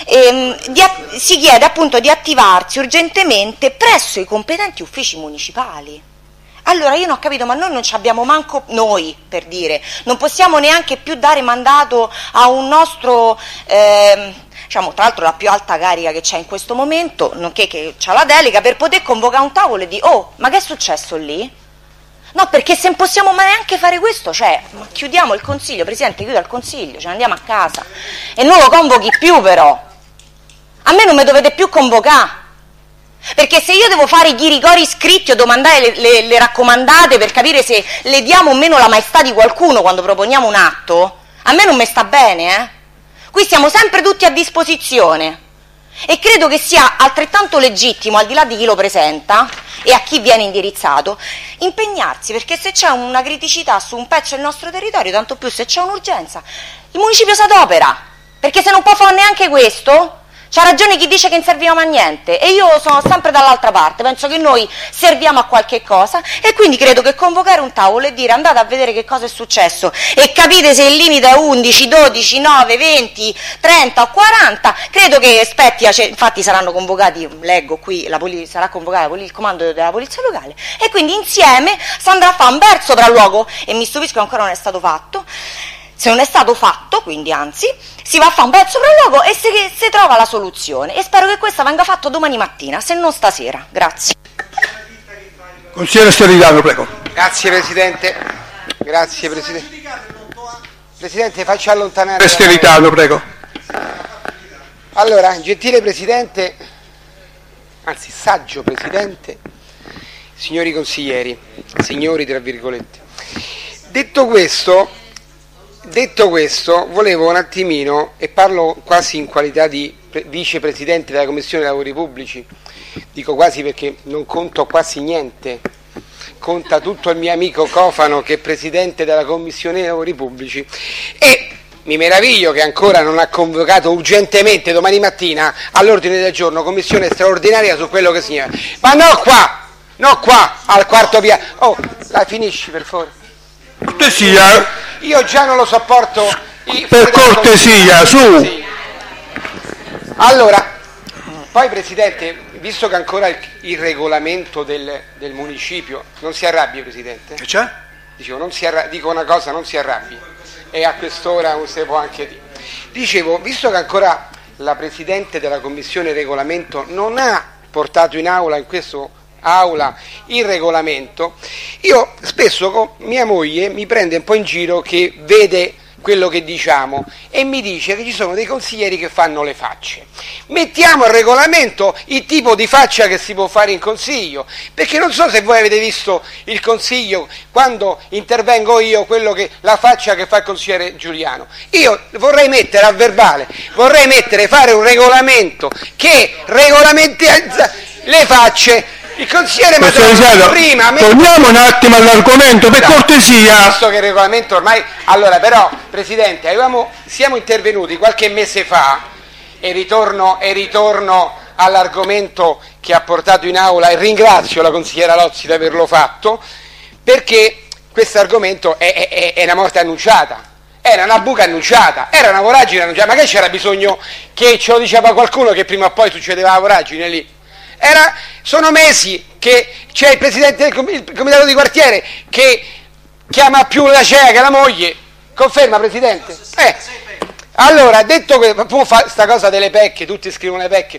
Si chiede appunto di attivarsi urgentemente presso i competenti uffici municipali. Allora io non ho capito, ma noi non ci abbiamo manco noi, per dire, non possiamo neanche più dare mandato a un nostro, tra l'altro la più alta carica che c'è in questo momento, nonché che c'ha la delega, per poter convocare un tavolo e dire, oh, ma che è successo lì? No, perché se non possiamo neanche fare questo, ma chiudiamo il Consiglio, Presidente, chiuda il Consiglio, ce ne andiamo a casa. E non lo convochi più però. A me non mi dovete più convocare. Perché se io devo fare i ghirigori scritti o domandare le raccomandate per capire se le diamo o meno la maestà di qualcuno quando proponiamo un atto, a me non mi sta bene, Qui siamo sempre tutti a disposizione e credo che sia altrettanto legittimo, al di là di chi lo presenta e a chi viene indirizzato, impegnarsi, perché se c'è una criticità su un pezzo del nostro territorio, tanto più se c'è un'urgenza, il municipio si adopera, perché se non può fare neanche questo... C'ha ragione chi dice che non serviamo a niente e io sono sempre dall'altra parte, penso che noi serviamo a qualche cosa e quindi credo che convocare un tavolo e dire andate a vedere che cosa è successo e capite se il limite è 11, 12, 9, 20, 30 o 40, credo che spetti, infatti saranno convocati, leggo qui, sarà convocato il comando della polizia locale e quindi insieme si andrà a fare un bel sopralluogo e mi stupisco che ancora non è stato fatto. Se non è stato fatto, quindi anzi, si va a fare un bel sopralluogo e si trova la soluzione. E spero che questa venga fatta domani mattina, se non stasera. Grazie. Consigliere Steritano, prego. Grazie Presidente. Grazie Presidente. Presidente, faccia allontanare. Steritano, prego. Allora, gentile Presidente, anzi saggio Presidente, signori consiglieri, signori tra virgolette. Detto questo, volevo un attimino, e parlo quasi in qualità di vicepresidente della Commissione dei Lavori Pubblici, dico quasi perché non conto quasi niente, conta tutto il mio amico Cofano che è presidente della Commissione dei Lavori Pubblici e mi meraviglio che ancora non ha convocato urgentemente domani mattina all'ordine del giorno commissione straordinaria su quello che significa. Ma no qua, al quarto piano. Oh, la finisci per favore. Cortesia. Io già non lo sopporto. Per cortesia, su. Allora, poi Presidente, visto che ancora il regolamento del municipio, non si arrabbi Presidente. Che c'è? Dico una cosa, non si arrabbi. E a quest'ora non si può anche dire. Dicevo, visto che ancora la Presidente della Commissione Regolamento non ha portato in aula, in questo aula, il regolamento, io spesso con mia moglie mi prende un po' in giro che vede quello che diciamo e mi dice che ci sono dei consiglieri che fanno le facce. Mettiamo al regolamento il tipo di faccia che si può fare in consiglio, perché non so se voi avete visto il consiglio quando intervengo io, la faccia che fa il consigliere Giuliano. Io vorrei mettere a verbale, fare un regolamento che regolamenta le facce. Il consigliere Matrone prima torniamo un attimo all'argomento, per cortesia. Visto che il regolamento ormai, allora però Presidente, siamo intervenuti qualche mese fa e ritorno all'argomento che ha portato in aula e ringrazio la consigliera Lozzi di averlo fatto, perché questo argomento è una morte annunciata. Era una buca annunciata, era una voragine annunciata, ma che c'era bisogno che ce lo diceva qualcuno che prima o poi succedeva la voragine lì? Sono mesi che c'è il presidente del comitato di quartiere che chiama più la CEA che la moglie. Conferma, Presidente? Allora, detto che sta cosa delle pecche, tutti scrivono le pecche.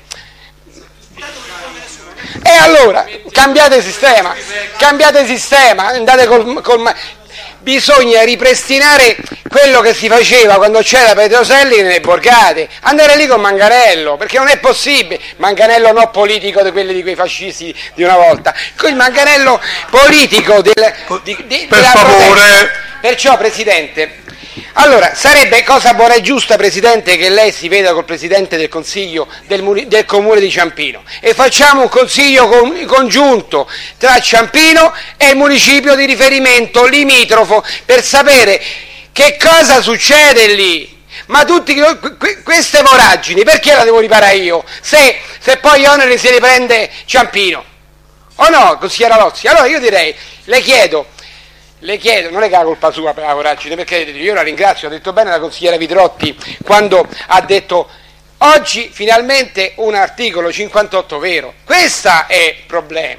E allora, cambiate sistema, andate bisogna ripristinare quello che si faceva quando c'era Petroselli nelle borgate, andare lì con Manganello, perché non è possibile, Manganello no politico di quelli di quei fascisti di una volta, il Manganello politico della protesta. Perciò, Presidente, allora sarebbe cosa buona e giusta, Presidente, che lei si veda col Presidente del Consiglio del Comune di Ciampino e facciamo un consiglio congiunto tra Ciampino e il municipio di riferimento limitrofo per sapere che cosa succede lì. Ma tutte queste voragini perché la devo riparare io se poi gli oneri se li prende Ciampino? O no, consigliera Lozzi? Allora io direi, le chiedo, non è che la colpa sua per la voragine, perché io la ringrazio, ha detto bene la consigliera Vidrotti quando ha detto oggi finalmente un articolo 58 vero, questo è il problema.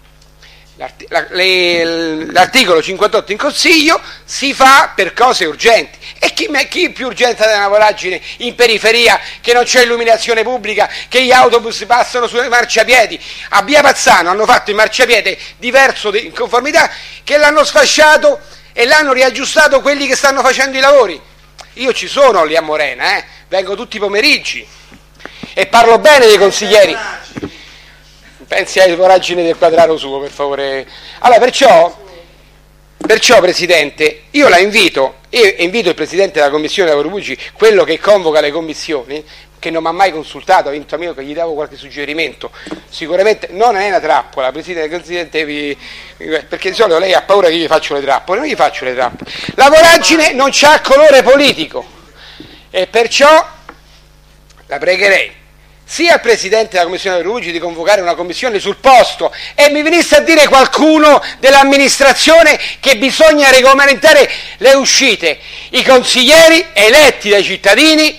L'articolo 58 in consiglio si fa per cose urgenti e chi più urgente della voragine in periferia che non c'è illuminazione pubblica, che gli autobus passano sui marciapiedi. A Via Pazzano hanno fatto il marciapiede diverso in conformità, che l'hanno sfasciato e l'hanno riaggiustato quelli che stanno facendo i lavori. Io ci sono lì a Morena, vengo tutti i pomeriggi e parlo bene dei consiglieri. Pensi alle voragini del quadrato suo, per favore. Allora, perciò Presidente, io la invito il Presidente della Commissione Lavoro Pubblici, quello che convoca le commissioni, che non mi ha mai consultato, ha vinto a me che gli davo qualche suggerimento, sicuramente non è una trappola, Presidente, perché di solito lei ha paura che io gli faccio le trappole, non gli faccio le trappole. La voragine non c'ha colore politico e perciò la pregherei sia il Presidente della Commissione dei Rugi di convocare una commissione sul posto e mi venisse a dire qualcuno dell'amministrazione che bisogna regolamentare le uscite. I consiglieri eletti dai cittadini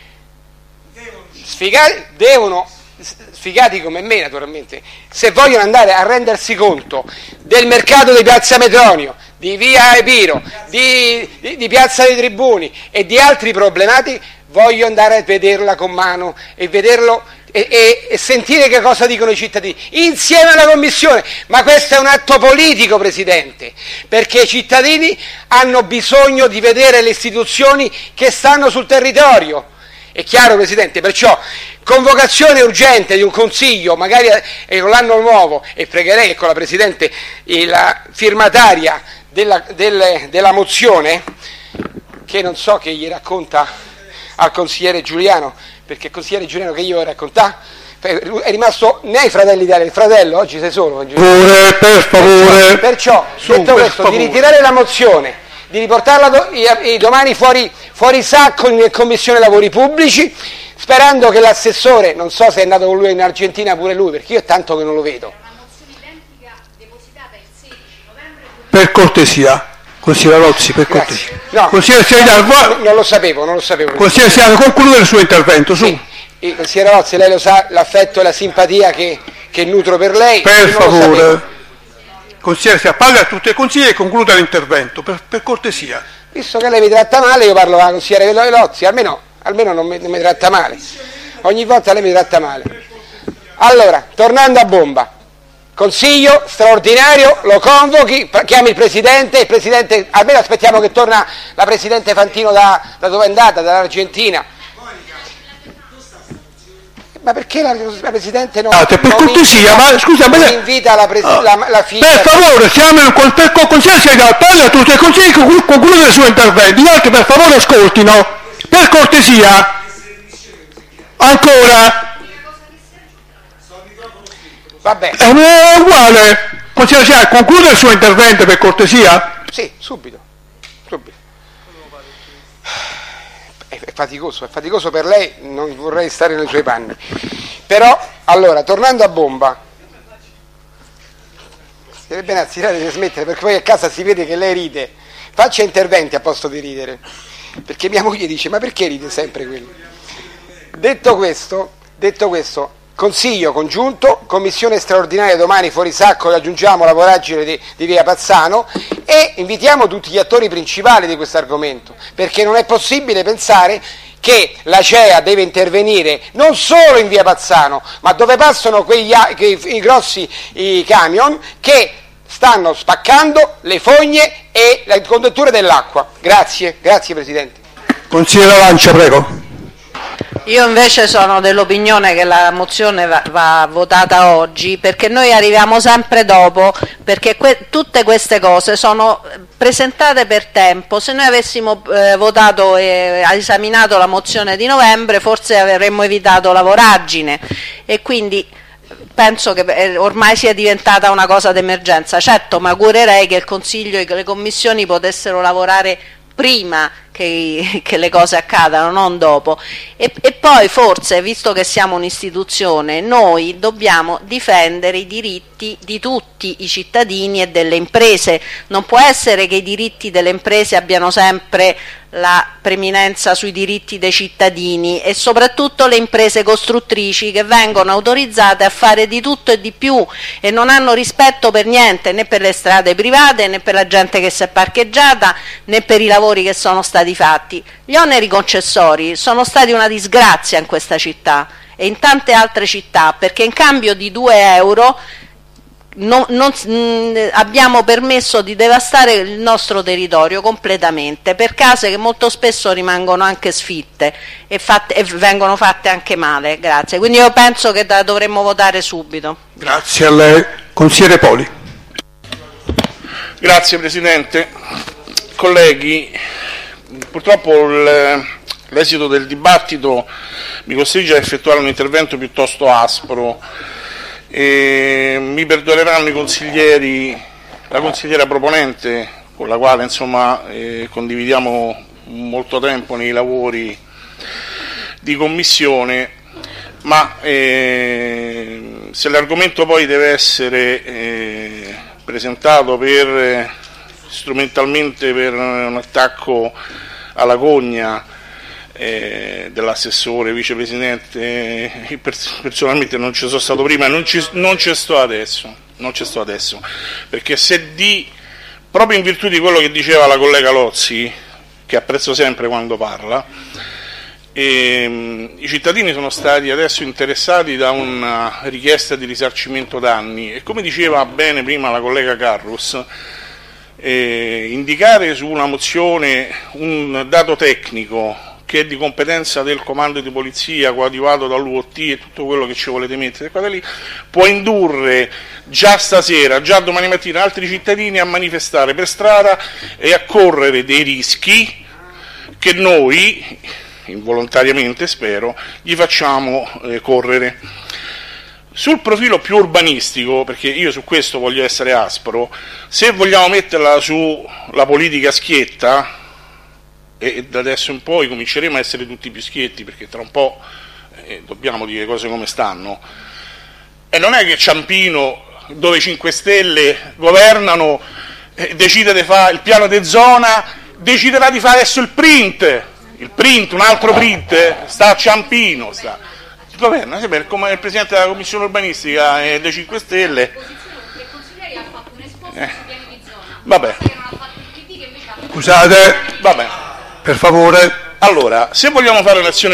sfigati come me naturalmente, se vogliono andare a rendersi conto del mercato di Piazza Metronio, di Via Epiro, di Piazza dei Tribuni e di altri problematici, voglio andare a vederla con mano e vederlo e sentire che cosa dicono i cittadini insieme alla Commissione. Ma questo è un atto politico, Presidente, perché i cittadini hanno bisogno di vedere le istituzioni che stanno sul territorio. È chiaro, Presidente? Perciò convocazione urgente di un consiglio, magari con l'anno nuovo, e pregherei con la Presidente la firmataria della mozione, che non so che gli racconta al consigliere Giuliano, perché il consigliere Giuliano che io ho raccontato è rimasto nei Fratelli d'Italia, il fratello oggi sei solo. Per favore. Perciò detto questo, di ritirare la mozione, di riportarla domani fuori sacco in Commissione Lavori Pubblici, sperando che l'assessore, non so se è andato con lui in Argentina pure lui, perché io è tanto che non lo vedo. Una mozione identica depositata il 16 novembre. Per cortesia. Consigliere Lozzi, per cortesia. No, non lo sapevo. Consigliere Siano, conclude il suo intervento, su. Sì, consigliere Lozzi, lei lo sa, l'affetto e la simpatia che nutro per lei. Per favore. Consigliere Siano, parli a tutti i consiglieri e concluda l'intervento, per cortesia. Visto che lei mi tratta male, io parlo alla consigliere Lozzi, almeno almeno non mi tratta male. Ogni volta lei mi tratta male. Allora, tornando a bomba, consiglio straordinario, lo convochi, chiami il presidente, almeno aspettiamo che torna la presidente Fantino da dove è andata, dall'Argentina. Ma perché la presidente non, per cortesia, ma scusa, non invita la figlia? Per favore, siamo in consiglio segreto, parla tu, se consigli conclude il suo intervento, gli altri per favore ascoltino, per cortesia. Ancora. Vabbè. È uguale. Consiglio segreto, conclude il suo intervento per cortesia. Sì, subito. È faticoso per lei, non vorrei stare nei suoi panni. Però, allora, tornando a bomba, sarebbe una tirare di smettere, perché poi a casa si vede che lei ride. Faccia interventi a posto di ridere, perché mia moglie dice, ma perché ride sempre quello? Detto questo, consiglio congiunto, commissione straordinaria domani fuori sacco, aggiungiamo la voragine di via Pazzano e invitiamo tutti gli attori principali di questo argomento, perché non è possibile pensare che la CEA deve intervenire non solo in via Pazzano, ma dove passano i grossi camion che stanno spaccando le fogne e le condutture dell'acqua. Grazie Presidente. Consigliere Lancia, prego. Io invece sono dell'opinione che la mozione va votata oggi, perché noi arriviamo sempre dopo, perché tutte queste cose sono presentate per tempo. Se noi avessimo votato e esaminato la mozione di novembre, forse avremmo evitato la voragine, e quindi penso che ormai sia diventata una cosa d'emergenza. Certo, mi augurerei che il Consiglio e le commissioni potessero lavorare prima che le cose accadano, non dopo, e poi forse, visto che siamo un'istituzione, noi dobbiamo difendere i diritti di tutti i cittadini e delle imprese. Non può essere che i diritti delle imprese abbiano sempre la preminenza sui diritti dei cittadini, e soprattutto le imprese costruttrici che vengono autorizzate a fare di tutto e di più e non hanno rispetto per niente, né per le strade private, né per la gente che si è parcheggiata, né per i lavori che sono stati fatti. Gli oneri concessori sono stati una disgrazia in questa città e in tante altre città, perché in cambio di 2 euro abbiamo permesso di devastare il nostro territorio completamente per case che molto spesso rimangono anche sfitte e vengono fatte anche male. Grazie. Quindi io penso che dovremmo votare subito. Grazie a lei. Consigliere Poli. Grazie Presidente. Colleghi, purtroppo l'esito del dibattito mi costringe a effettuare un intervento piuttosto aspro. E mi perdoneranno i consiglieri, la consigliera proponente con la quale insomma condividiamo molto tempo nei lavori di commissione, ma se l'argomento poi deve essere presentato strumentalmente per un attacco alla gogna dell'assessore, vicepresidente, personalmente non ci sono stato prima, non ci sto adesso, perché proprio in virtù di quello che diceva la collega Lozzi, che apprezzo sempre quando parla, i cittadini sono stati adesso interessati da una richiesta di risarcimento danni e, come diceva bene prima la collega Carrus, indicare su una mozione un dato tecnico che è di competenza del comando di polizia coadiuvato dall'UOT e tutto quello che ci volete mettere lì, può indurre già stasera, già domani mattina, altri cittadini a manifestare per strada e a correre dei rischi che noi, involontariamente spero, gli facciamo correre. Sul profilo più urbanistico, perché io su questo voglio essere aspro, se vogliamo metterla sulla politica schietta, e da adesso in poi cominceremo a essere tutti più schietti, perché tra un po' dobbiamo dire cose come stanno, e non è che Ciampino, dove i 5 Stelle governano, decide di fare il piano di zona, deciderà di fare adesso il print, un altro print, sta a Ciampino, governa come il Presidente della Commissione Urbanistica dei 5 Stelle. Il consigliere ha fatto un esposto sui piani di zona. Vabbè. Scusate. Vabbè. Per favore. Allora, se vogliamo fare un'azione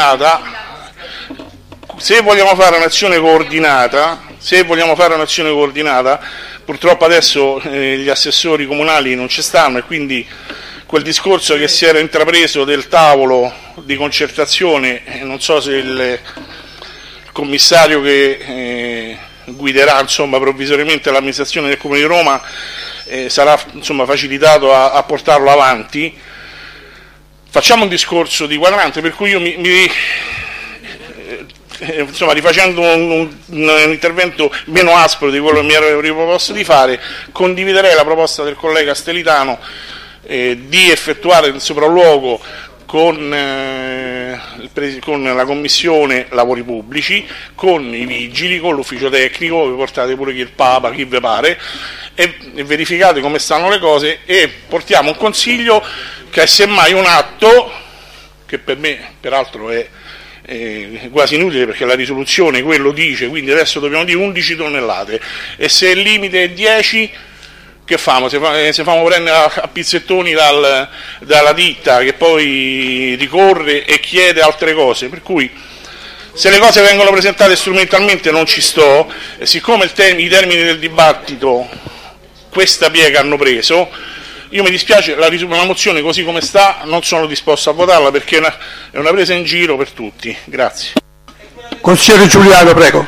coordinata, purtroppo adesso gli assessori comunali non ci stanno e quindi quel discorso che si era intrapreso del tavolo di concertazione, non so se il commissario che guiderà provvisoriamente l'amministrazione del Comune di Roma sarà facilitato a portarlo avanti. Facciamo un discorso di quadrante, per cui io rifacendo un intervento meno aspro di quello che mi ero riproposto di fare, condividerei la proposta del collega Stelitano di effettuare il sopralluogo con la Commissione Lavori Pubblici, con i vigili, con l'ufficio tecnico, vi portate pure chi il Papa, chi vi pare, e verificate come stanno le cose e portiamo un consiglio che è semmai un atto, che per me peraltro è quasi inutile perché la risoluzione quello dice, quindi adesso dobbiamo dire 11 tonnellate e se il limite è 10, che famo? Se famo prendere a pizzettoni dalla ditta che poi ricorre e chiede altre cose, per cui se le cose vengono presentate strumentalmente non ci sto, siccome i termini del dibattito questa piega hanno preso, io mi dispiace, la mozione così come sta non sono disposto a votarla perché è una presa in giro per tutti. Grazie. Consigliere Giuliano, prego.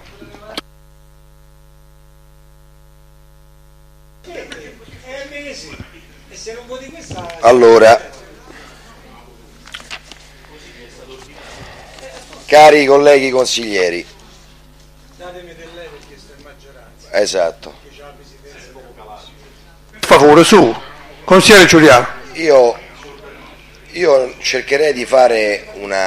Allora, cari colleghi consiglieri, datemi del lei perché sto in maggioranza. esatto, Per favore, su. Consigliere Giuliano. io cercherei di fare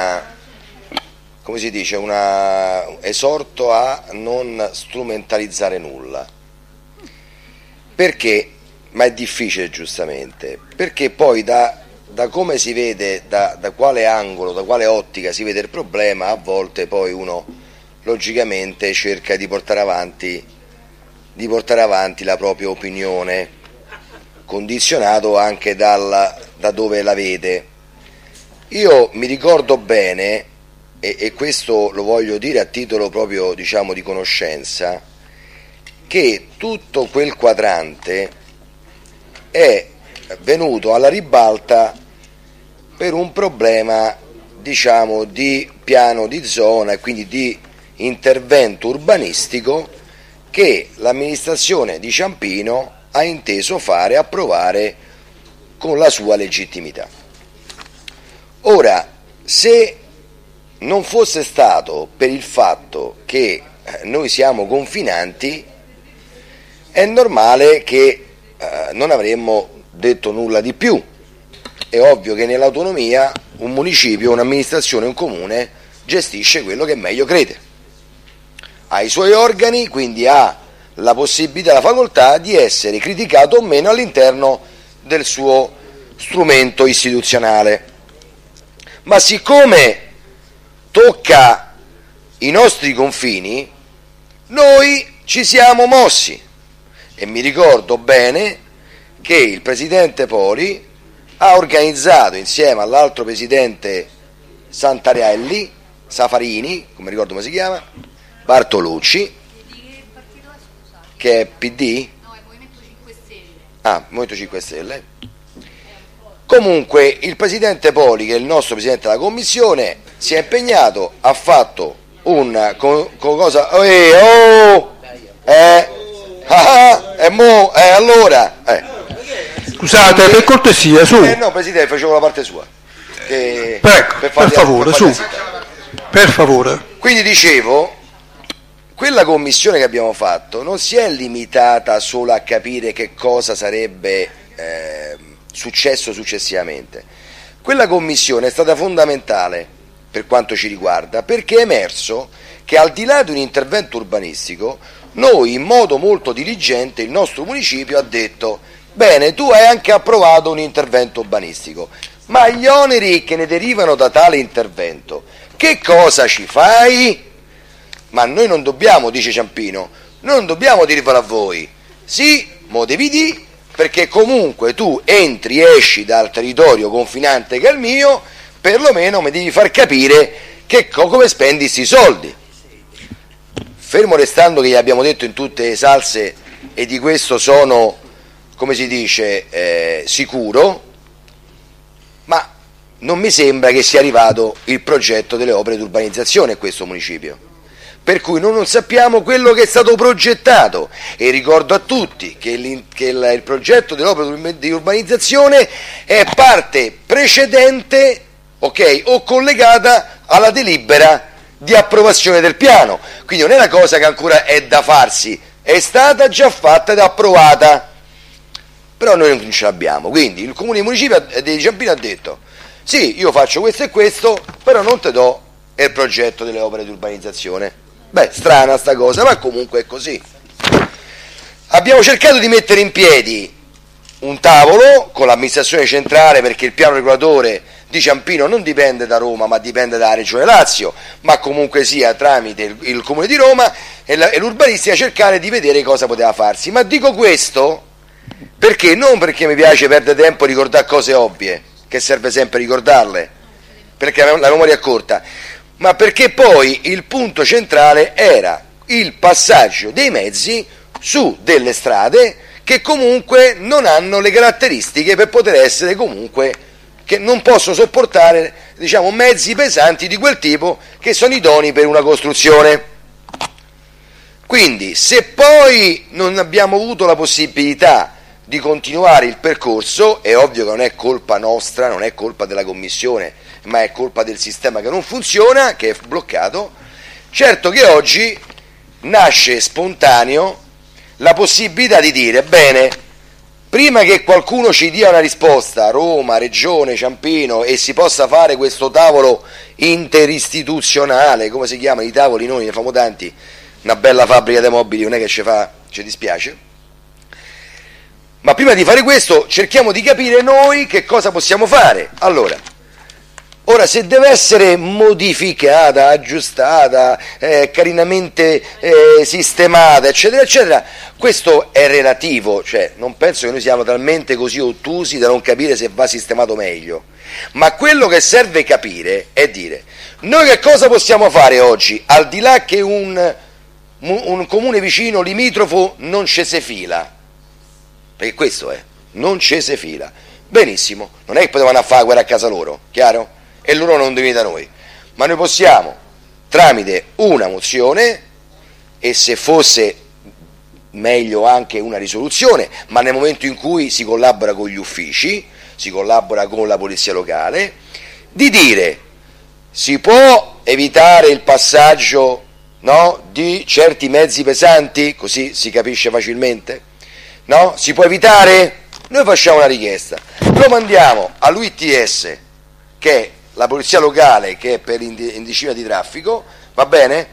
esorto a non strumentalizzare nulla. Perché? Ma è difficile giustamente, perché poi da come si vede, da quale angolo, da quale ottica si vede il problema, a volte poi uno logicamente cerca di portare avanti la propria opinione, condizionato anche da dove la vede. Io mi ricordo bene, e questo lo voglio dire a titolo proprio di conoscenza, che tutto quel quadrante è venuto alla ribalta per un problema di piano di zona e quindi di intervento urbanistico che l'amministrazione di Ciampino ha inteso approvare con la sua legittimità. Ora, se non fosse stato per il fatto che noi siamo confinanti, è normale che non avremmo detto nulla di più. È ovvio che nell'autonomia un municipio, un'amministrazione, un comune gestisce quello che meglio crede. Ha i suoi organi, quindi ha la possibilità, la facoltà di essere criticato o meno all'interno del suo strumento istituzionale. Ma siccome tocca i nostri confini, noi ci siamo mossi. E mi ricordo bene che il presidente Poli ha organizzato insieme all'altro presidente Safarini, come ricordo come si chiama, Bartolucci, che è PD? No, è Movimento 5 Stelle. Ah, Movimento 5 Stelle. Comunque il presidente Poli, che è il nostro presidente della commissione, si è impegnato, ha fatto allora. Scusate, per cortesia, su. No, Presidente, facevo la parte sua. Per favore, su. Per favore. Quindi dicevo, quella commissione che abbiamo fatto non si è limitata solo a capire che cosa sarebbe successo successivamente. Quella commissione è stata fondamentale per quanto ci riguarda, perché è emerso che al di là di un intervento urbanistico, noi in modo molto diligente, il nostro municipio ha detto: bene, tu hai anche approvato un intervento urbanistico, ma gli oneri che ne derivano da tale intervento, che cosa ci fai? Ma noi non dobbiamo, dice Ciampino, noi non dobbiamo dirvelo a voi. Sì, mo devi dire, perché comunque tu entri e esci dal territorio confinante che è il mio perlomeno mi devi far capire come spendi questi soldi. Fermo restando che gli abbiamo detto in tutte le salse, e di questo sono, come si dice, sicuro, ma non mi sembra che sia arrivato il progetto delle opere di urbanizzazione a questo municipio, per cui noi non sappiamo quello che è stato progettato, e ricordo a tutti che il progetto delle opere di urbanizzazione è parte precedente, ok, o collegata alla delibera di approvazione del piano, quindi non è una cosa che ancora è da farsi, è stata già fatta ed approvata, però noi non ce l'abbiamo. Quindi il comune municipio di Ciampino ha detto: sì, io faccio questo e questo, però non te do il progetto delle opere di urbanizzazione. Beh, strana sta cosa, ma comunque è così. Abbiamo cercato di mettere in piedi un tavolo con l'amministrazione centrale, perché il piano regolatore di Ciampino non dipende da Roma, ma dipende dalla Regione Lazio, ma comunque sia tramite il Comune di Roma e l'urbanistica, cercare di vedere cosa poteva farsi. Ma dico questo perché non perché mi piace perdere tempo a ricordare cose ovvie, che serve sempre ricordarle, perché la memoria è corta, ma perché poi il punto centrale era il passaggio dei mezzi su delle strade che comunque non hanno le caratteristiche per poter essere comunque, che non possono sopportare, diciamo, mezzi pesanti di quel tipo che sono idonei per una costruzione. Quindi, se poi non abbiamo avuto la possibilità di continuare il percorso, è ovvio che non è colpa nostra, non è colpa della commissione, ma è colpa del sistema che non funziona, che è bloccato. Certo che oggi nasce spontaneo la possibilità di dire: bene, prima che qualcuno ci dia una risposta, Roma, Regione, Ciampino, e si possa fare questo tavolo interistituzionale, come si chiamano i tavoli, noi ne famo tanti, una bella fabbrica di mobili non è che ci dispiace, ma prima di fare questo cerchiamo di capire noi che cosa possiamo fare. Allora, ora, se deve essere modificata, aggiustata, carinamente sistemata, eccetera, eccetera, questo è relativo, cioè non penso che noi siamo talmente così ottusi da non capire se va sistemato meglio, ma quello che serve capire è dire: noi che cosa possiamo fare oggi, al di là che un comune vicino, limitrofo, non ci si fila, perché questo è, non ci si fila, benissimo, non è che potevano fare la guerra a casa loro, chiaro? E loro non devono da noi, ma noi possiamo, tramite una mozione, e se fosse meglio anche una risoluzione, ma nel momento in cui si collabora con gli uffici, si collabora con la polizia locale, di dire: si può evitare il passaggio, no, di certi mezzi pesanti, così si capisce facilmente, no? Si può evitare? Noi facciamo una richiesta, lo mandiamo all'UITS, che è la polizia locale, che è per indisciplina di traffico, va bene?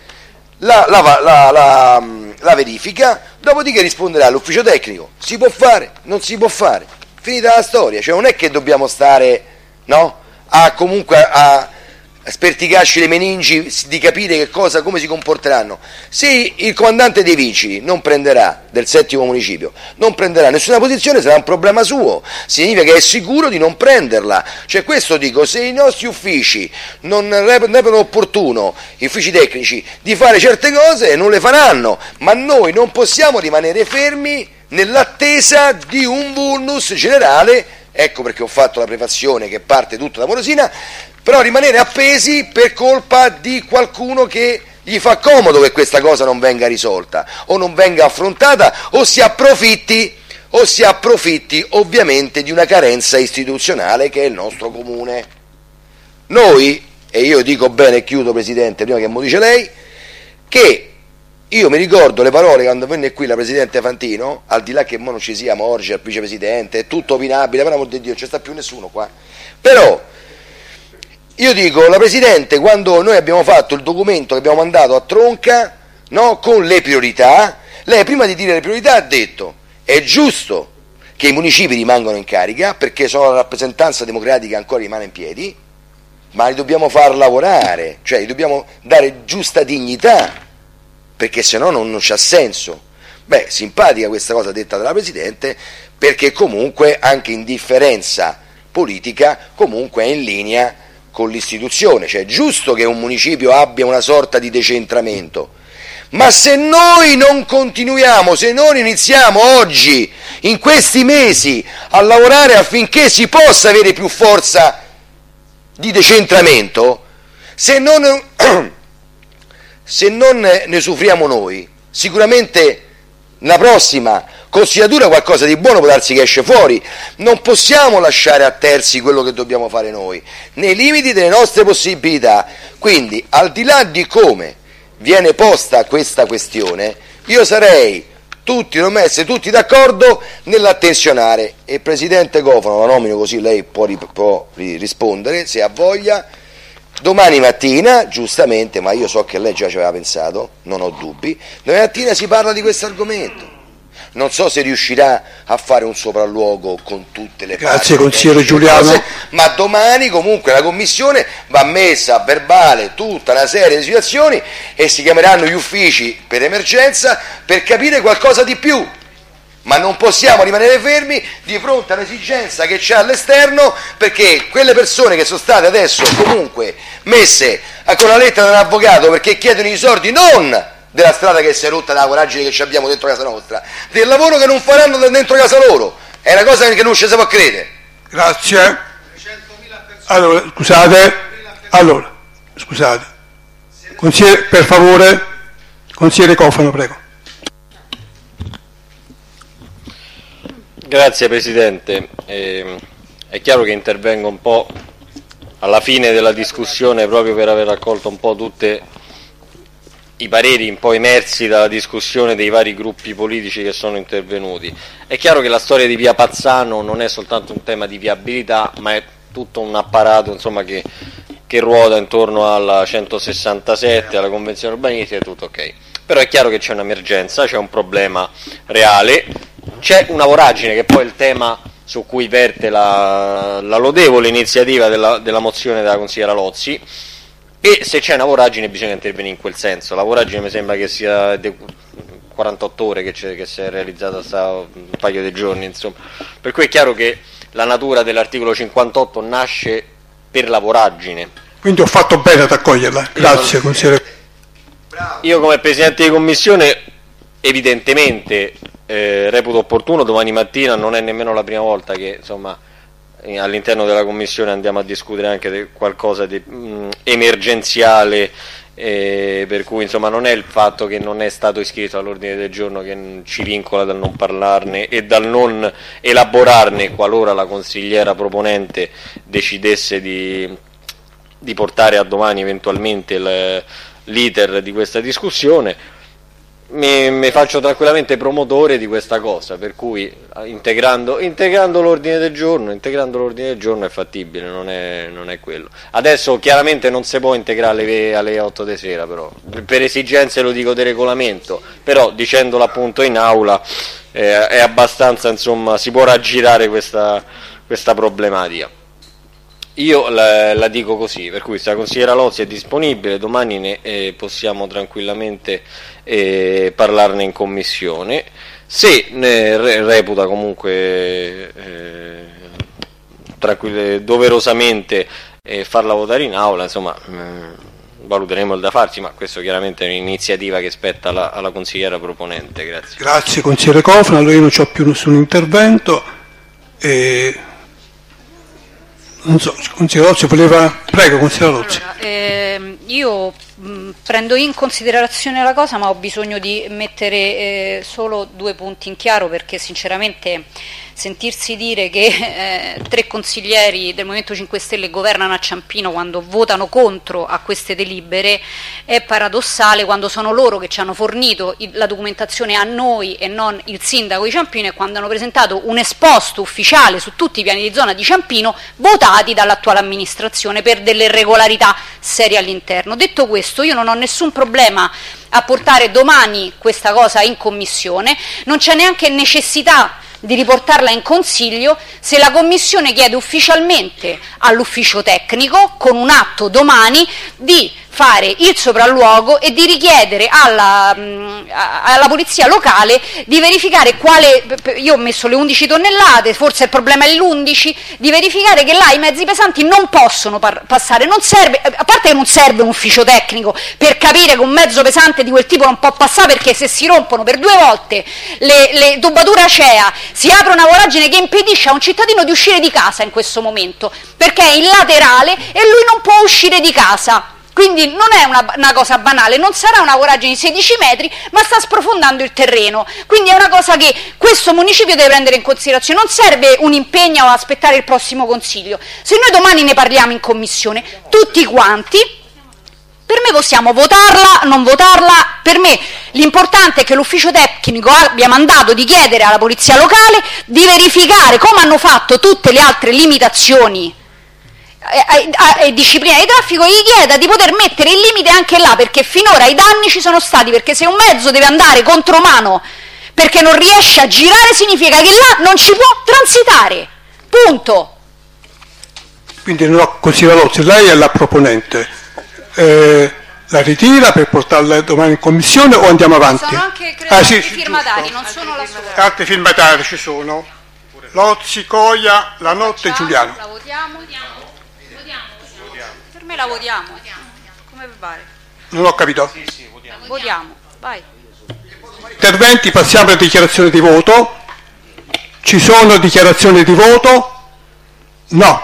La verifica, dopodiché risponderà all'ufficio tecnico: si può fare, non si può fare, finita la storia. Cioè non è che dobbiamo stare, no, a sperticarci le meningi di capire che cosa, come si comporteranno. Se il comandante dei vigili non prenderà, del 7° municipio, non prenderà nessuna posizione, sarà un problema suo, significa che è sicuro di non prenderla. Cioè, questo dico: se i nostri uffici non reputano opportuno, gli uffici tecnici, di fare certe cose, non le faranno, ma noi non possiamo rimanere fermi nell'attesa di un vulnus generale. Ecco perché ho fatto la prefazione che parte tutta da Morosina, però rimanere appesi per colpa di qualcuno che gli fa comodo che questa cosa non venga risolta o non venga affrontata, o si approfitti ovviamente di una carenza istituzionale che è il nostro comune. Noi, e io dico bene e chiudo, Presidente, prima che mo dice lei, che io mi ricordo le parole quando venne qui la Presidente Fantino, al di là che mo non ci sia Morgi, al Vicepresidente, è tutto opinabile, per amor di Dio, non ci sta più nessuno qua, però io dico, la Presidente, quando noi abbiamo fatto il documento che abbiamo mandato a Tronca, no, con le priorità, lei prima di dire le priorità ha detto: è giusto che i municipi rimangano in carica perché sono la rappresentanza democratica, ancora rimane in piedi, ma li dobbiamo far lavorare, cioè gli dobbiamo dare giusta dignità, perché sennò non c'ha senso. Beh, simpatica questa cosa detta dalla Presidente, perché comunque anche in differenza politica comunque è in linea con l'istituzione, cioè è giusto che un municipio abbia una sorta di decentramento, ma se noi non continuiamo, se non iniziamo oggi, in questi mesi, a lavorare affinché si possa avere più forza di decentramento, se non ne soffriamo noi, sicuramente la prossima consigliatura qualcosa di buono può darsi che esce fuori. Non possiamo lasciare a terzi quello che dobbiamo fare noi, nei limiti delle nostre possibilità. Quindi, al di là di come viene posta questa questione, io sarei non essere tutti d'accordo nell'attenzionare, e Presidente Cofano, la nomino così lei può rispondere se ha voglia, domani mattina, giustamente, ma io so che lei già ci aveva pensato, non ho dubbi, domani mattina si parla di questo argomento. Non so se riuscirà a fare un sopralluogo con tutte le parti. Grazie consigliere Giuliano. Ma domani comunque la commissione va messa a verbale tutta una serie di situazioni e si chiameranno gli uffici per emergenza per capire qualcosa di più. Ma non possiamo rimanere fermi di fronte all'esigenza che c'è all'esterno, perché quelle persone che sono state adesso comunque messe con la lettera dell'avvocato perché chiedono i soldi non della strada che si è rotta dalla voragine che ci abbiamo dentro casa nostra, del lavoro che non faranno dentro casa loro, è una cosa che non ci si può credere. Grazie. Scusate, consigliere, per favore, consigliere Cofano, prego. Grazie Presidente, è chiaro che intervengo un po' alla fine della discussione proprio per aver raccolto un po' tutti i pareri un po' emersi dalla discussione dei vari gruppi politici che sono intervenuti. È chiaro che la storia di Via Pazzano non è soltanto un tema di viabilità, ma è tutto un apparato, insomma, che ruota intorno alla 167, alla Convenzione urbanistica, è tutto ok. Però è chiaro che c'è un'emergenza, c'è un problema reale, c'è una voragine che poi è il tema su cui verte la lodevole iniziativa della mozione della consigliera Lozzi. E se c'è una voragine bisogna intervenire in quel senso. La voragine mi sembra che sia 48 ore che si è realizzata un paio di giorni, insomma. Per cui è chiaro che la natura dell'articolo 58 nasce per la voragine. Quindi ho fatto bene ad accoglierla. Grazie consigliere. Io come Presidente di Commissione evidentemente reputo opportuno, domani mattina non è nemmeno la prima volta che insomma all'interno della Commissione andiamo a discutere anche di qualcosa di emergenziale, per cui insomma non è il fatto che non è stato iscritto all'ordine del giorno che ci vincola dal non parlarne e dal non elaborarne qualora la consigliera proponente decidesse di portare a domani eventualmente l'iter di questa discussione. Mi faccio tranquillamente promotore di questa cosa, per cui integrando l'ordine del giorno è fattibile, non è quello. Adesso chiaramente non si può integrare alle 8 di sera, però per esigenze, lo dico, di regolamento, però dicendolo appunto in aula è abbastanza, insomma, si può raggirare questa problematica. Io la dico così, per cui se la consigliera Lozzi è disponibile domani ne possiamo tranquillamente parlarne in commissione. Se ne reputa comunque doverosamente farla votare in aula, insomma valuteremo il da farsi, ma questo chiaramente è un'iniziativa che spetta alla consigliera proponente. Grazie. Grazie consigliere Cofano, allora io non ho più nessun intervento. Non so, consigliere Lozzi voleva... Prego, consigliere Lozzi. Allora, io prendo in considerazione la cosa, ma ho bisogno di mettere solo 2 punti in chiaro, perché sinceramente sentirsi dire che 3 consiglieri del Movimento 5 Stelle governano a Ciampino quando votano contro a queste delibere è paradossale, quando sono loro che ci hanno fornito la documentazione a noi e non il sindaco di Ciampino, e quando hanno presentato un esposto ufficiale su tutti i piani di zona di Ciampino votati dall'attuale amministrazione per delle irregolarità serie all'interno. Detto questo, io non ho nessun problema a portare domani questa cosa in commissione, non c'è neanche necessità di riportarla in consiglio se la commissione chiede ufficialmente all'ufficio tecnico con un atto domani di fare il sopralluogo e di richiedere alla polizia locale di verificare io ho messo le 11 tonnellate, forse il problema è l'11, di verificare che là i mezzi pesanti non possono passare. Non serve, a parte che non serve un ufficio tecnico per capire che un mezzo pesante di quel tipo non può passare, perché se si rompono per 2 volte le tubature acea, si apre una voragine che impedisce a un cittadino di uscire di casa in questo momento, perché è in laterale e lui non può uscire di casa. Quindi non è una cosa banale, non sarà una voragine di 16 metri, ma sta sprofondando il terreno. Quindi è una cosa che questo municipio deve prendere in considerazione. Non serve un impegno o aspettare il prossimo consiglio. Se noi domani ne parliamo in commissione, tutti quanti, per me possiamo votarla, non votarla. Per me l'importante è che l'ufficio tecnico abbia mandato di chiedere alla polizia locale di verificare, come hanno fatto tutte le altre limitazioni e disciplina di traffico, gli chieda di poter mettere il limite anche là, perché finora i danni ci sono stati, perché se un mezzo deve andare contromano perché non riesce a girare, significa che là non ci può transitare, punto. Quindi no, consigliere Lozzi, lei è la proponente, la ritira per portarla domani in commissione o andiamo avanti? Sono anche altri firmatari, giusto. Non sono la sola. Altri firmatari ci sono, Lozzi, Coia, Lanotte e Giuliano. La votiamo. Per me la votiamo. Come vi pare? Non ho capito. Sì, votiamo. Vai. Interventi, passiamo alle dichiarazioni di voto. Ci sono dichiarazioni di voto? No.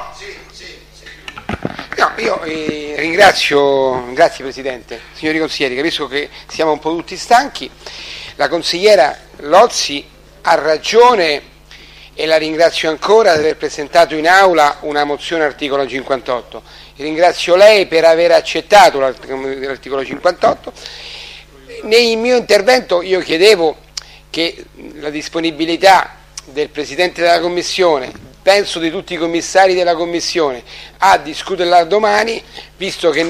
No, io ringrazio, grazie Presidente, signori consiglieri, capisco che siamo un po' tutti stanchi. La consigliera Lozzi ha ragione e la ringrazio ancora di aver presentato in aula una mozione articolo 58. Ringrazio lei per aver accettato l'articolo 58. Nel mio intervento io chiedevo che la disponibilità del Presidente della Commissione, penso di tutti i commissari della Commissione, a discuterla domani, visto che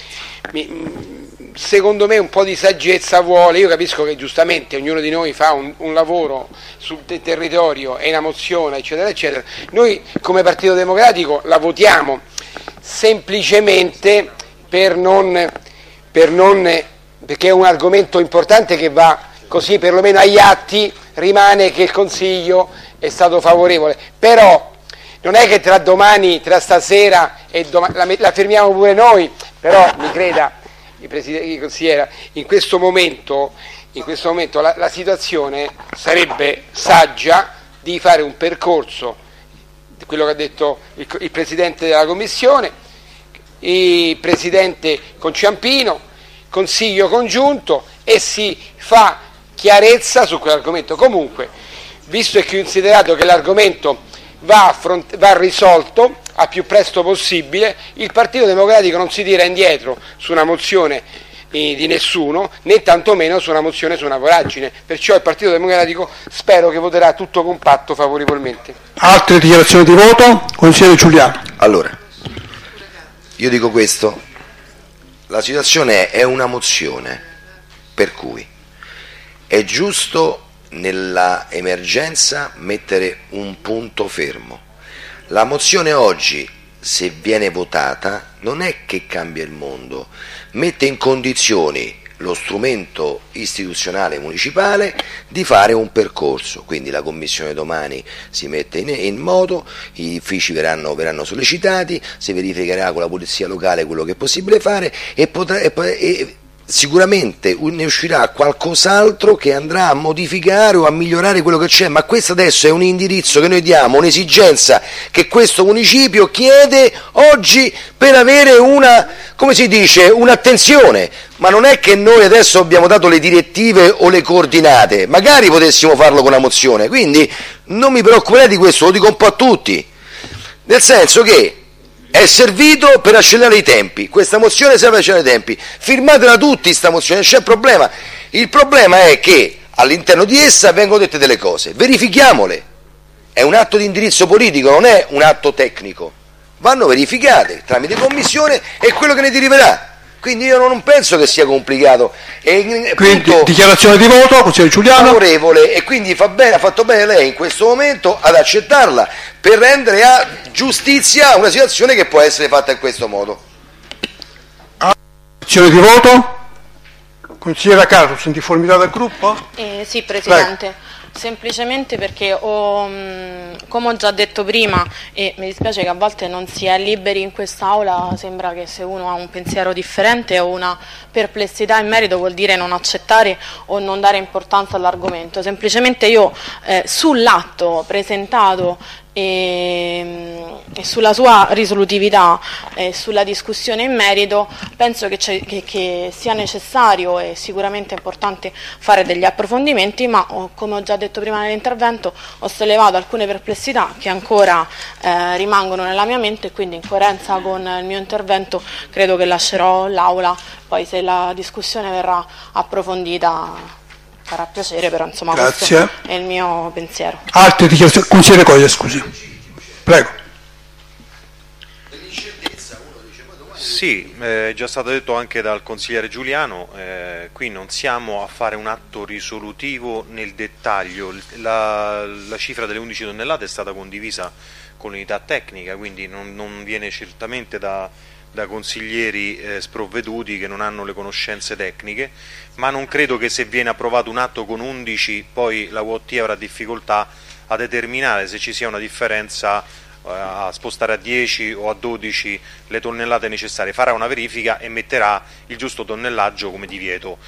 secondo me un po' di saggezza vuole. Io capisco che giustamente ognuno di noi fa un lavoro sul territorio e una mozione eccetera eccetera. Noi come Partito Democratico la votiamo semplicemente perché è un argomento importante che va così, perlomeno agli atti rimane che il Consiglio è stato favorevole, però non è che tra stasera e domani la fermiamo pure noi, però mi creda il consigliera, in questo momento la situazione sarebbe saggia di fare un percorso, quello che ha detto il Presidente della Commissione, il Presidente con Ciampino, Consiglio congiunto, e si fa chiarezza su quell'argomento. Comunque, visto e considerato che l'argomento va risolto a più presto possibile, il Partito Democratico non si tira indietro su una mozione di nessuno, né tantomeno su una mozione su una voragine, perciò il Partito Democratico spero che voterà tutto compatto favorevolmente. Altre dichiarazioni di voto? Consigliere Giuliano. Allora, io dico questo, la situazione è una mozione, per cui è giusto nella emergenza mettere un punto fermo. La mozione oggi, se viene votata, non è che cambia il mondo, mette in condizioni lo strumento istituzionale municipale di fare un percorso, quindi la commissione domani si mette in moto, gli uffici verranno sollecitati, si verificherà con la polizia locale quello che è possibile fare e sicuramente ne uscirà qualcos'altro che andrà a modificare o a migliorare quello che c'è, ma questo adesso è un indirizzo che noi diamo, un'esigenza che questo municipio chiede oggi per avere un'attenzione, ma non è che noi adesso abbiamo dato le direttive o le coordinate, magari potessimo farlo con una mozione, quindi non mi preoccuperei di questo, lo dico un po' a tutti, nel senso che è servito per accelerare i tempi, questa mozione serve per accelerare i tempi, firmatela tutti sta mozione, non c'è problema. Il problema è che all'interno di essa vengono dette delle cose, verifichiamole, è un atto di indirizzo politico, non è un atto tecnico, vanno verificate tramite commissione e quello che ne deriverà, quindi io non penso che sia complicato. Quindi dichiarazione di voto, consigliere Giuliano. Favorevole, e quindi ha fatto bene lei in questo momento ad accettarla per rendere a giustizia una situazione che può essere fatta in questo modo. Dichiarazione di voto? Consigliera Carus, in difformità del gruppo? Sì, Presidente. Semplicemente perché, come ho già detto prima, e mi dispiace che a volte non si è liberi in quest'Aula, sembra che se uno ha un pensiero differente o una perplessità in merito vuol dire non accettare o non dare importanza all'argomento. Semplicemente io sull'atto presentato e sulla sua risolutività e sulla discussione in merito penso che sia necessario e sicuramente importante fare degli approfondimenti, ma come ho già detto prima nell'intervento ho sollevato alcune perplessità che ancora rimangono nella mia mente e quindi in coerenza con il mio intervento credo che lascerò l'Aula, poi se la discussione verrà approfondita farà piacere, però insomma Grazie. Questo è il mio pensiero. Altre dichiarazioni? Consigliere Coglia, scusi. Prego. Sì, è già stato detto anche dal consigliere Giuliano, qui non siamo a fare un atto risolutivo nel dettaglio, la cifra delle 11 tonnellate è stata condivisa con l'unità tecnica, quindi non viene certamente da consiglieri sprovveduti che non hanno le conoscenze tecniche, ma non credo che se viene approvato un atto con 11 poi la UOT avrà difficoltà a determinare se ci sia una differenza a spostare a 10 o a 12 le tonnellate necessarie, farà una verifica e metterà il giusto tonnellaggio come divieto.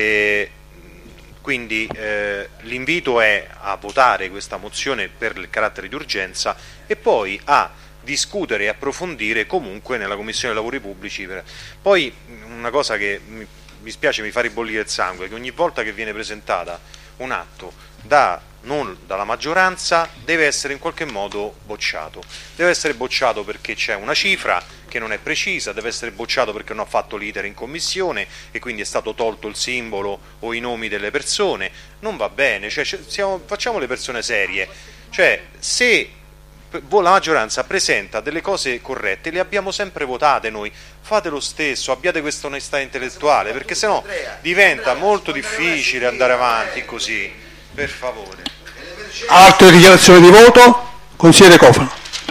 Quindi l'invito è a votare questa mozione per il carattere di urgenza e poi a discutere e approfondire comunque nella Commissione Lavori Pubblici. Poi una cosa che mi spiace, mi fa ribollire il sangue, è che ogni volta che viene presentata un atto non dalla maggioranza deve essere in qualche modo bocciato. Deve essere bocciato perché c'è una cifra che non è precisa, deve essere bocciato perché non ha fatto l'iter in commissione e quindi è stato tolto il simbolo o i nomi delle persone. Non va bene, facciamo le persone serie. Cioè, se la maggioranza presenta delle cose corrette, le abbiamo sempre votate noi, fate lo stesso, abbiate questa onestà intellettuale, perché sennò diventa molto difficile andare avanti così, per favore. Altre dichiarazioni di voto? Consigliere Cofano.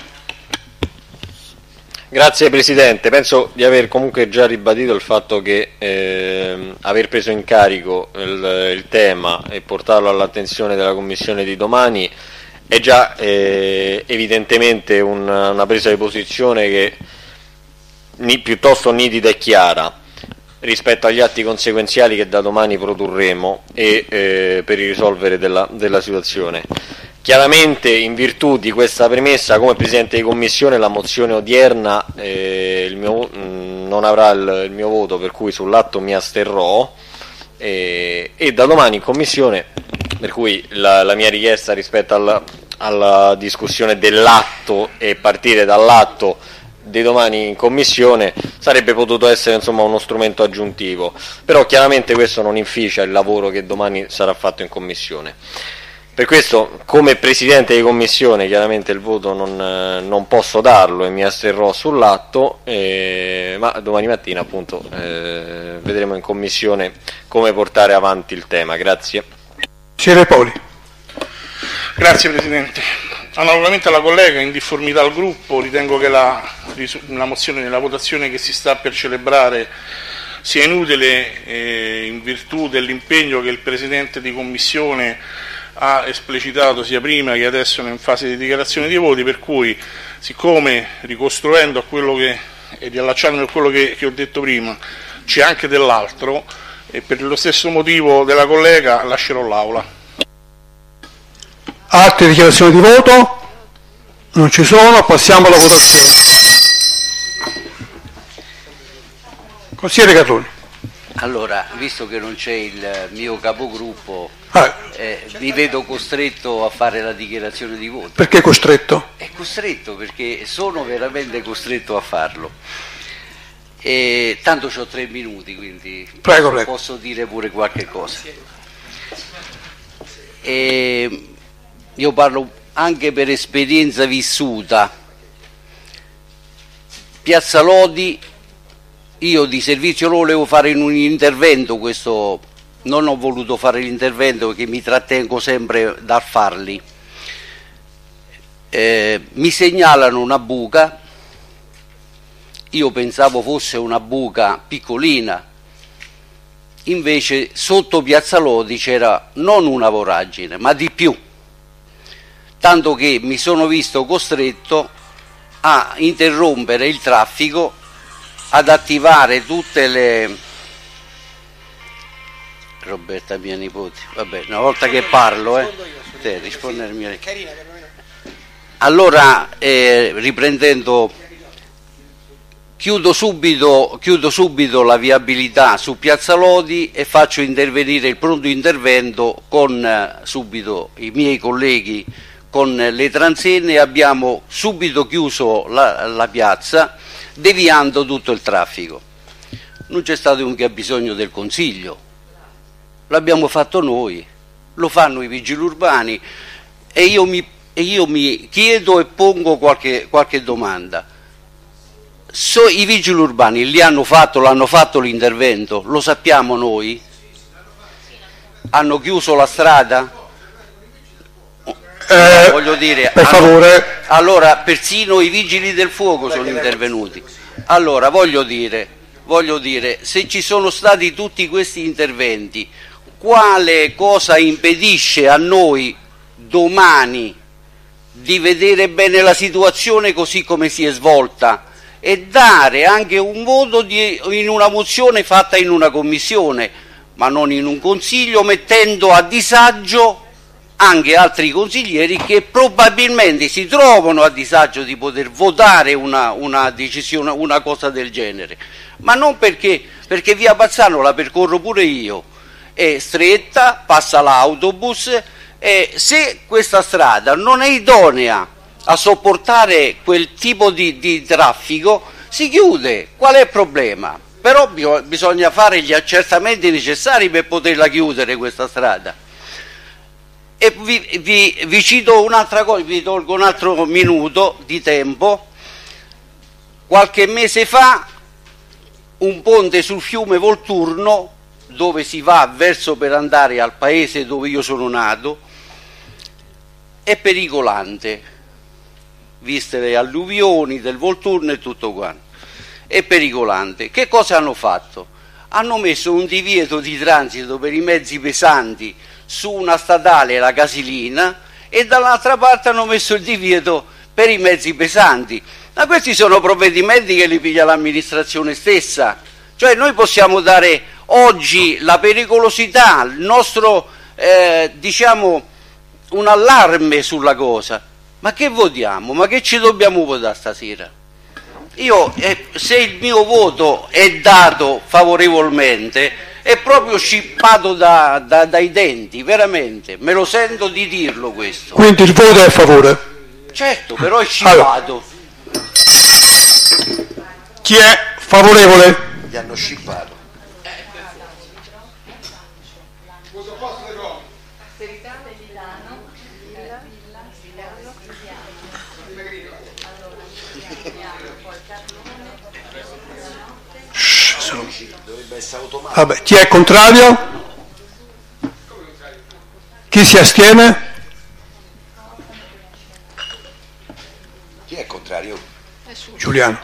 Grazie Presidente, penso di aver comunque già ribadito il fatto che aver preso in carico il tema e portarlo all'attenzione della Commissione di domani è già evidentemente una presa di posizione che piuttosto nitida e chiara rispetto agli atti conseguenziali che da domani produrremo e per il risolvere della situazione. Chiaramente in virtù di questa premessa, come Presidente di Commissione, la mozione odierna non avrà il mio voto, per cui sull'atto mi asterrò e da domani in Commissione, per cui la mia richiesta rispetto alla discussione dell'atto e partire dall'atto di domani in Commissione sarebbe potuto essere insomma uno strumento aggiuntivo, però chiaramente questo non inficia il lavoro che domani sarà fatto in Commissione. Per questo, come Presidente di Commissione, chiaramente il voto non posso darlo e mi asterrò sull'atto, ma domani mattina appunto vedremo in Commissione come portare avanti il tema. Grazie. Poli. Grazie Presidente. Analogamente alla collega, in difformità al gruppo, ritengo che la mozione nella votazione che si sta per celebrare sia inutile in virtù dell'impegno che il Presidente di Commissione ha esplicitato sia prima che adesso in fase di dichiarazione di voti, per cui, siccome ricostruendo a quello che e riallacciandomi a quello che ho detto prima, c'è anche dell'altro, e per lo stesso motivo della collega lascerò l'Aula. Altre dichiarazioni di voto? Non ci sono, passiamo alla votazione. Consigliere Carloni. Allora, visto che non c'è il mio capogruppo, mi vedo costretto a fare la dichiarazione di voto. Perché costretto? È costretto perché sono veramente costretto a farlo. E tanto ho 3 minuti, quindi prego. Posso dire pure qualche cosa. E io parlo anche per esperienza vissuta. Piazza Lodi, io di servizio lo volevo fare in un intervento, questo non ho voluto fare l'intervento perché mi trattengo sempre dal farli. Mi segnalano una buca io pensavo fosse una buca piccolina, invece sotto Piazza Lodi c'era non una voragine, ma di più, tanto che mi sono visto costretto a interrompere il traffico, ad attivare tutte le... Roberta, mia nipote, vabbè, una volta che parlo, te rispondermi. Allora, riprendendo, chiudo subito la viabilità su Piazza Lodi e faccio intervenire il pronto intervento con subito i miei colleghi con le transenne e abbiamo subito chiuso la piazza, deviando tutto il traffico. Non c'è stato neanche bisogno del Consiglio, l'abbiamo fatto noi, lo fanno i vigili urbani e io mi chiedo e pongo qualche domanda. I vigili urbani l'hanno fatto l'intervento, lo sappiamo noi? Hanno chiuso la strada? Voglio dire, per favore. Allora, persino i vigili del fuoco sono intervenuti. Allora, voglio dire, se ci sono stati tutti questi interventi, quale cosa impedisce a noi domani di vedere bene la situazione così come si è svolta e dare anche un voto in una mozione fatta in una commissione, ma non in un consiglio, mettendo a disagio anche altri consiglieri che probabilmente si trovano a disagio di poter votare una decisione, una cosa del genere, ma non perché via Bazzano la percorro pure io, è stretta, passa l'autobus e se questa strada non è idonea a sopportare quel tipo di traffico si chiude. Qual è il problema? Però bisogna fare gli accertamenti necessari per poterla chiudere questa strada. E vi cito un'altra cosa, vi tolgo un altro minuto di tempo. Qualche mese fa un ponte sul fiume Volturno, dove si va verso per andare al paese dove io sono nato, è pericolante, viste le alluvioni del Volturno e tutto quanto. È pericolante. Che cosa hanno fatto? Hanno messo un divieto di transito per i mezzi pesanti su una statale, la Casilina, e dall'altra parte hanno messo il divieto per i mezzi pesanti. Ma questi sono provvedimenti che li piglia l'amministrazione stessa. Cioè noi possiamo dare oggi la pericolosità, il nostro un allarme sulla cosa, ma che votiamo? Ma che ci dobbiamo votare stasera? Io, se il mio voto è dato favorevolmente, è proprio scippato dai denti, veramente, me lo sento di dirlo questo. Quindi il voto è a favore? Certo, però è scippato. Chi è favorevole? Gli hanno scippato. Vabbè, chi è contrario? Chi si astiene? Chi è contrario? Giuliano.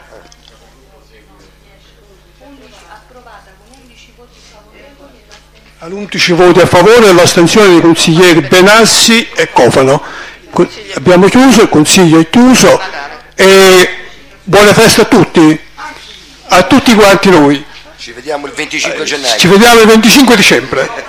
Ad 11 voti a favore e l'astensione dei consiglieri Benassi e Cofano. Abbiamo chiuso, il consiglio è chiuso e buone feste a tutti quanti noi. Ci vediamo il 25 gennaio. Ci vediamo il 25 dicembre.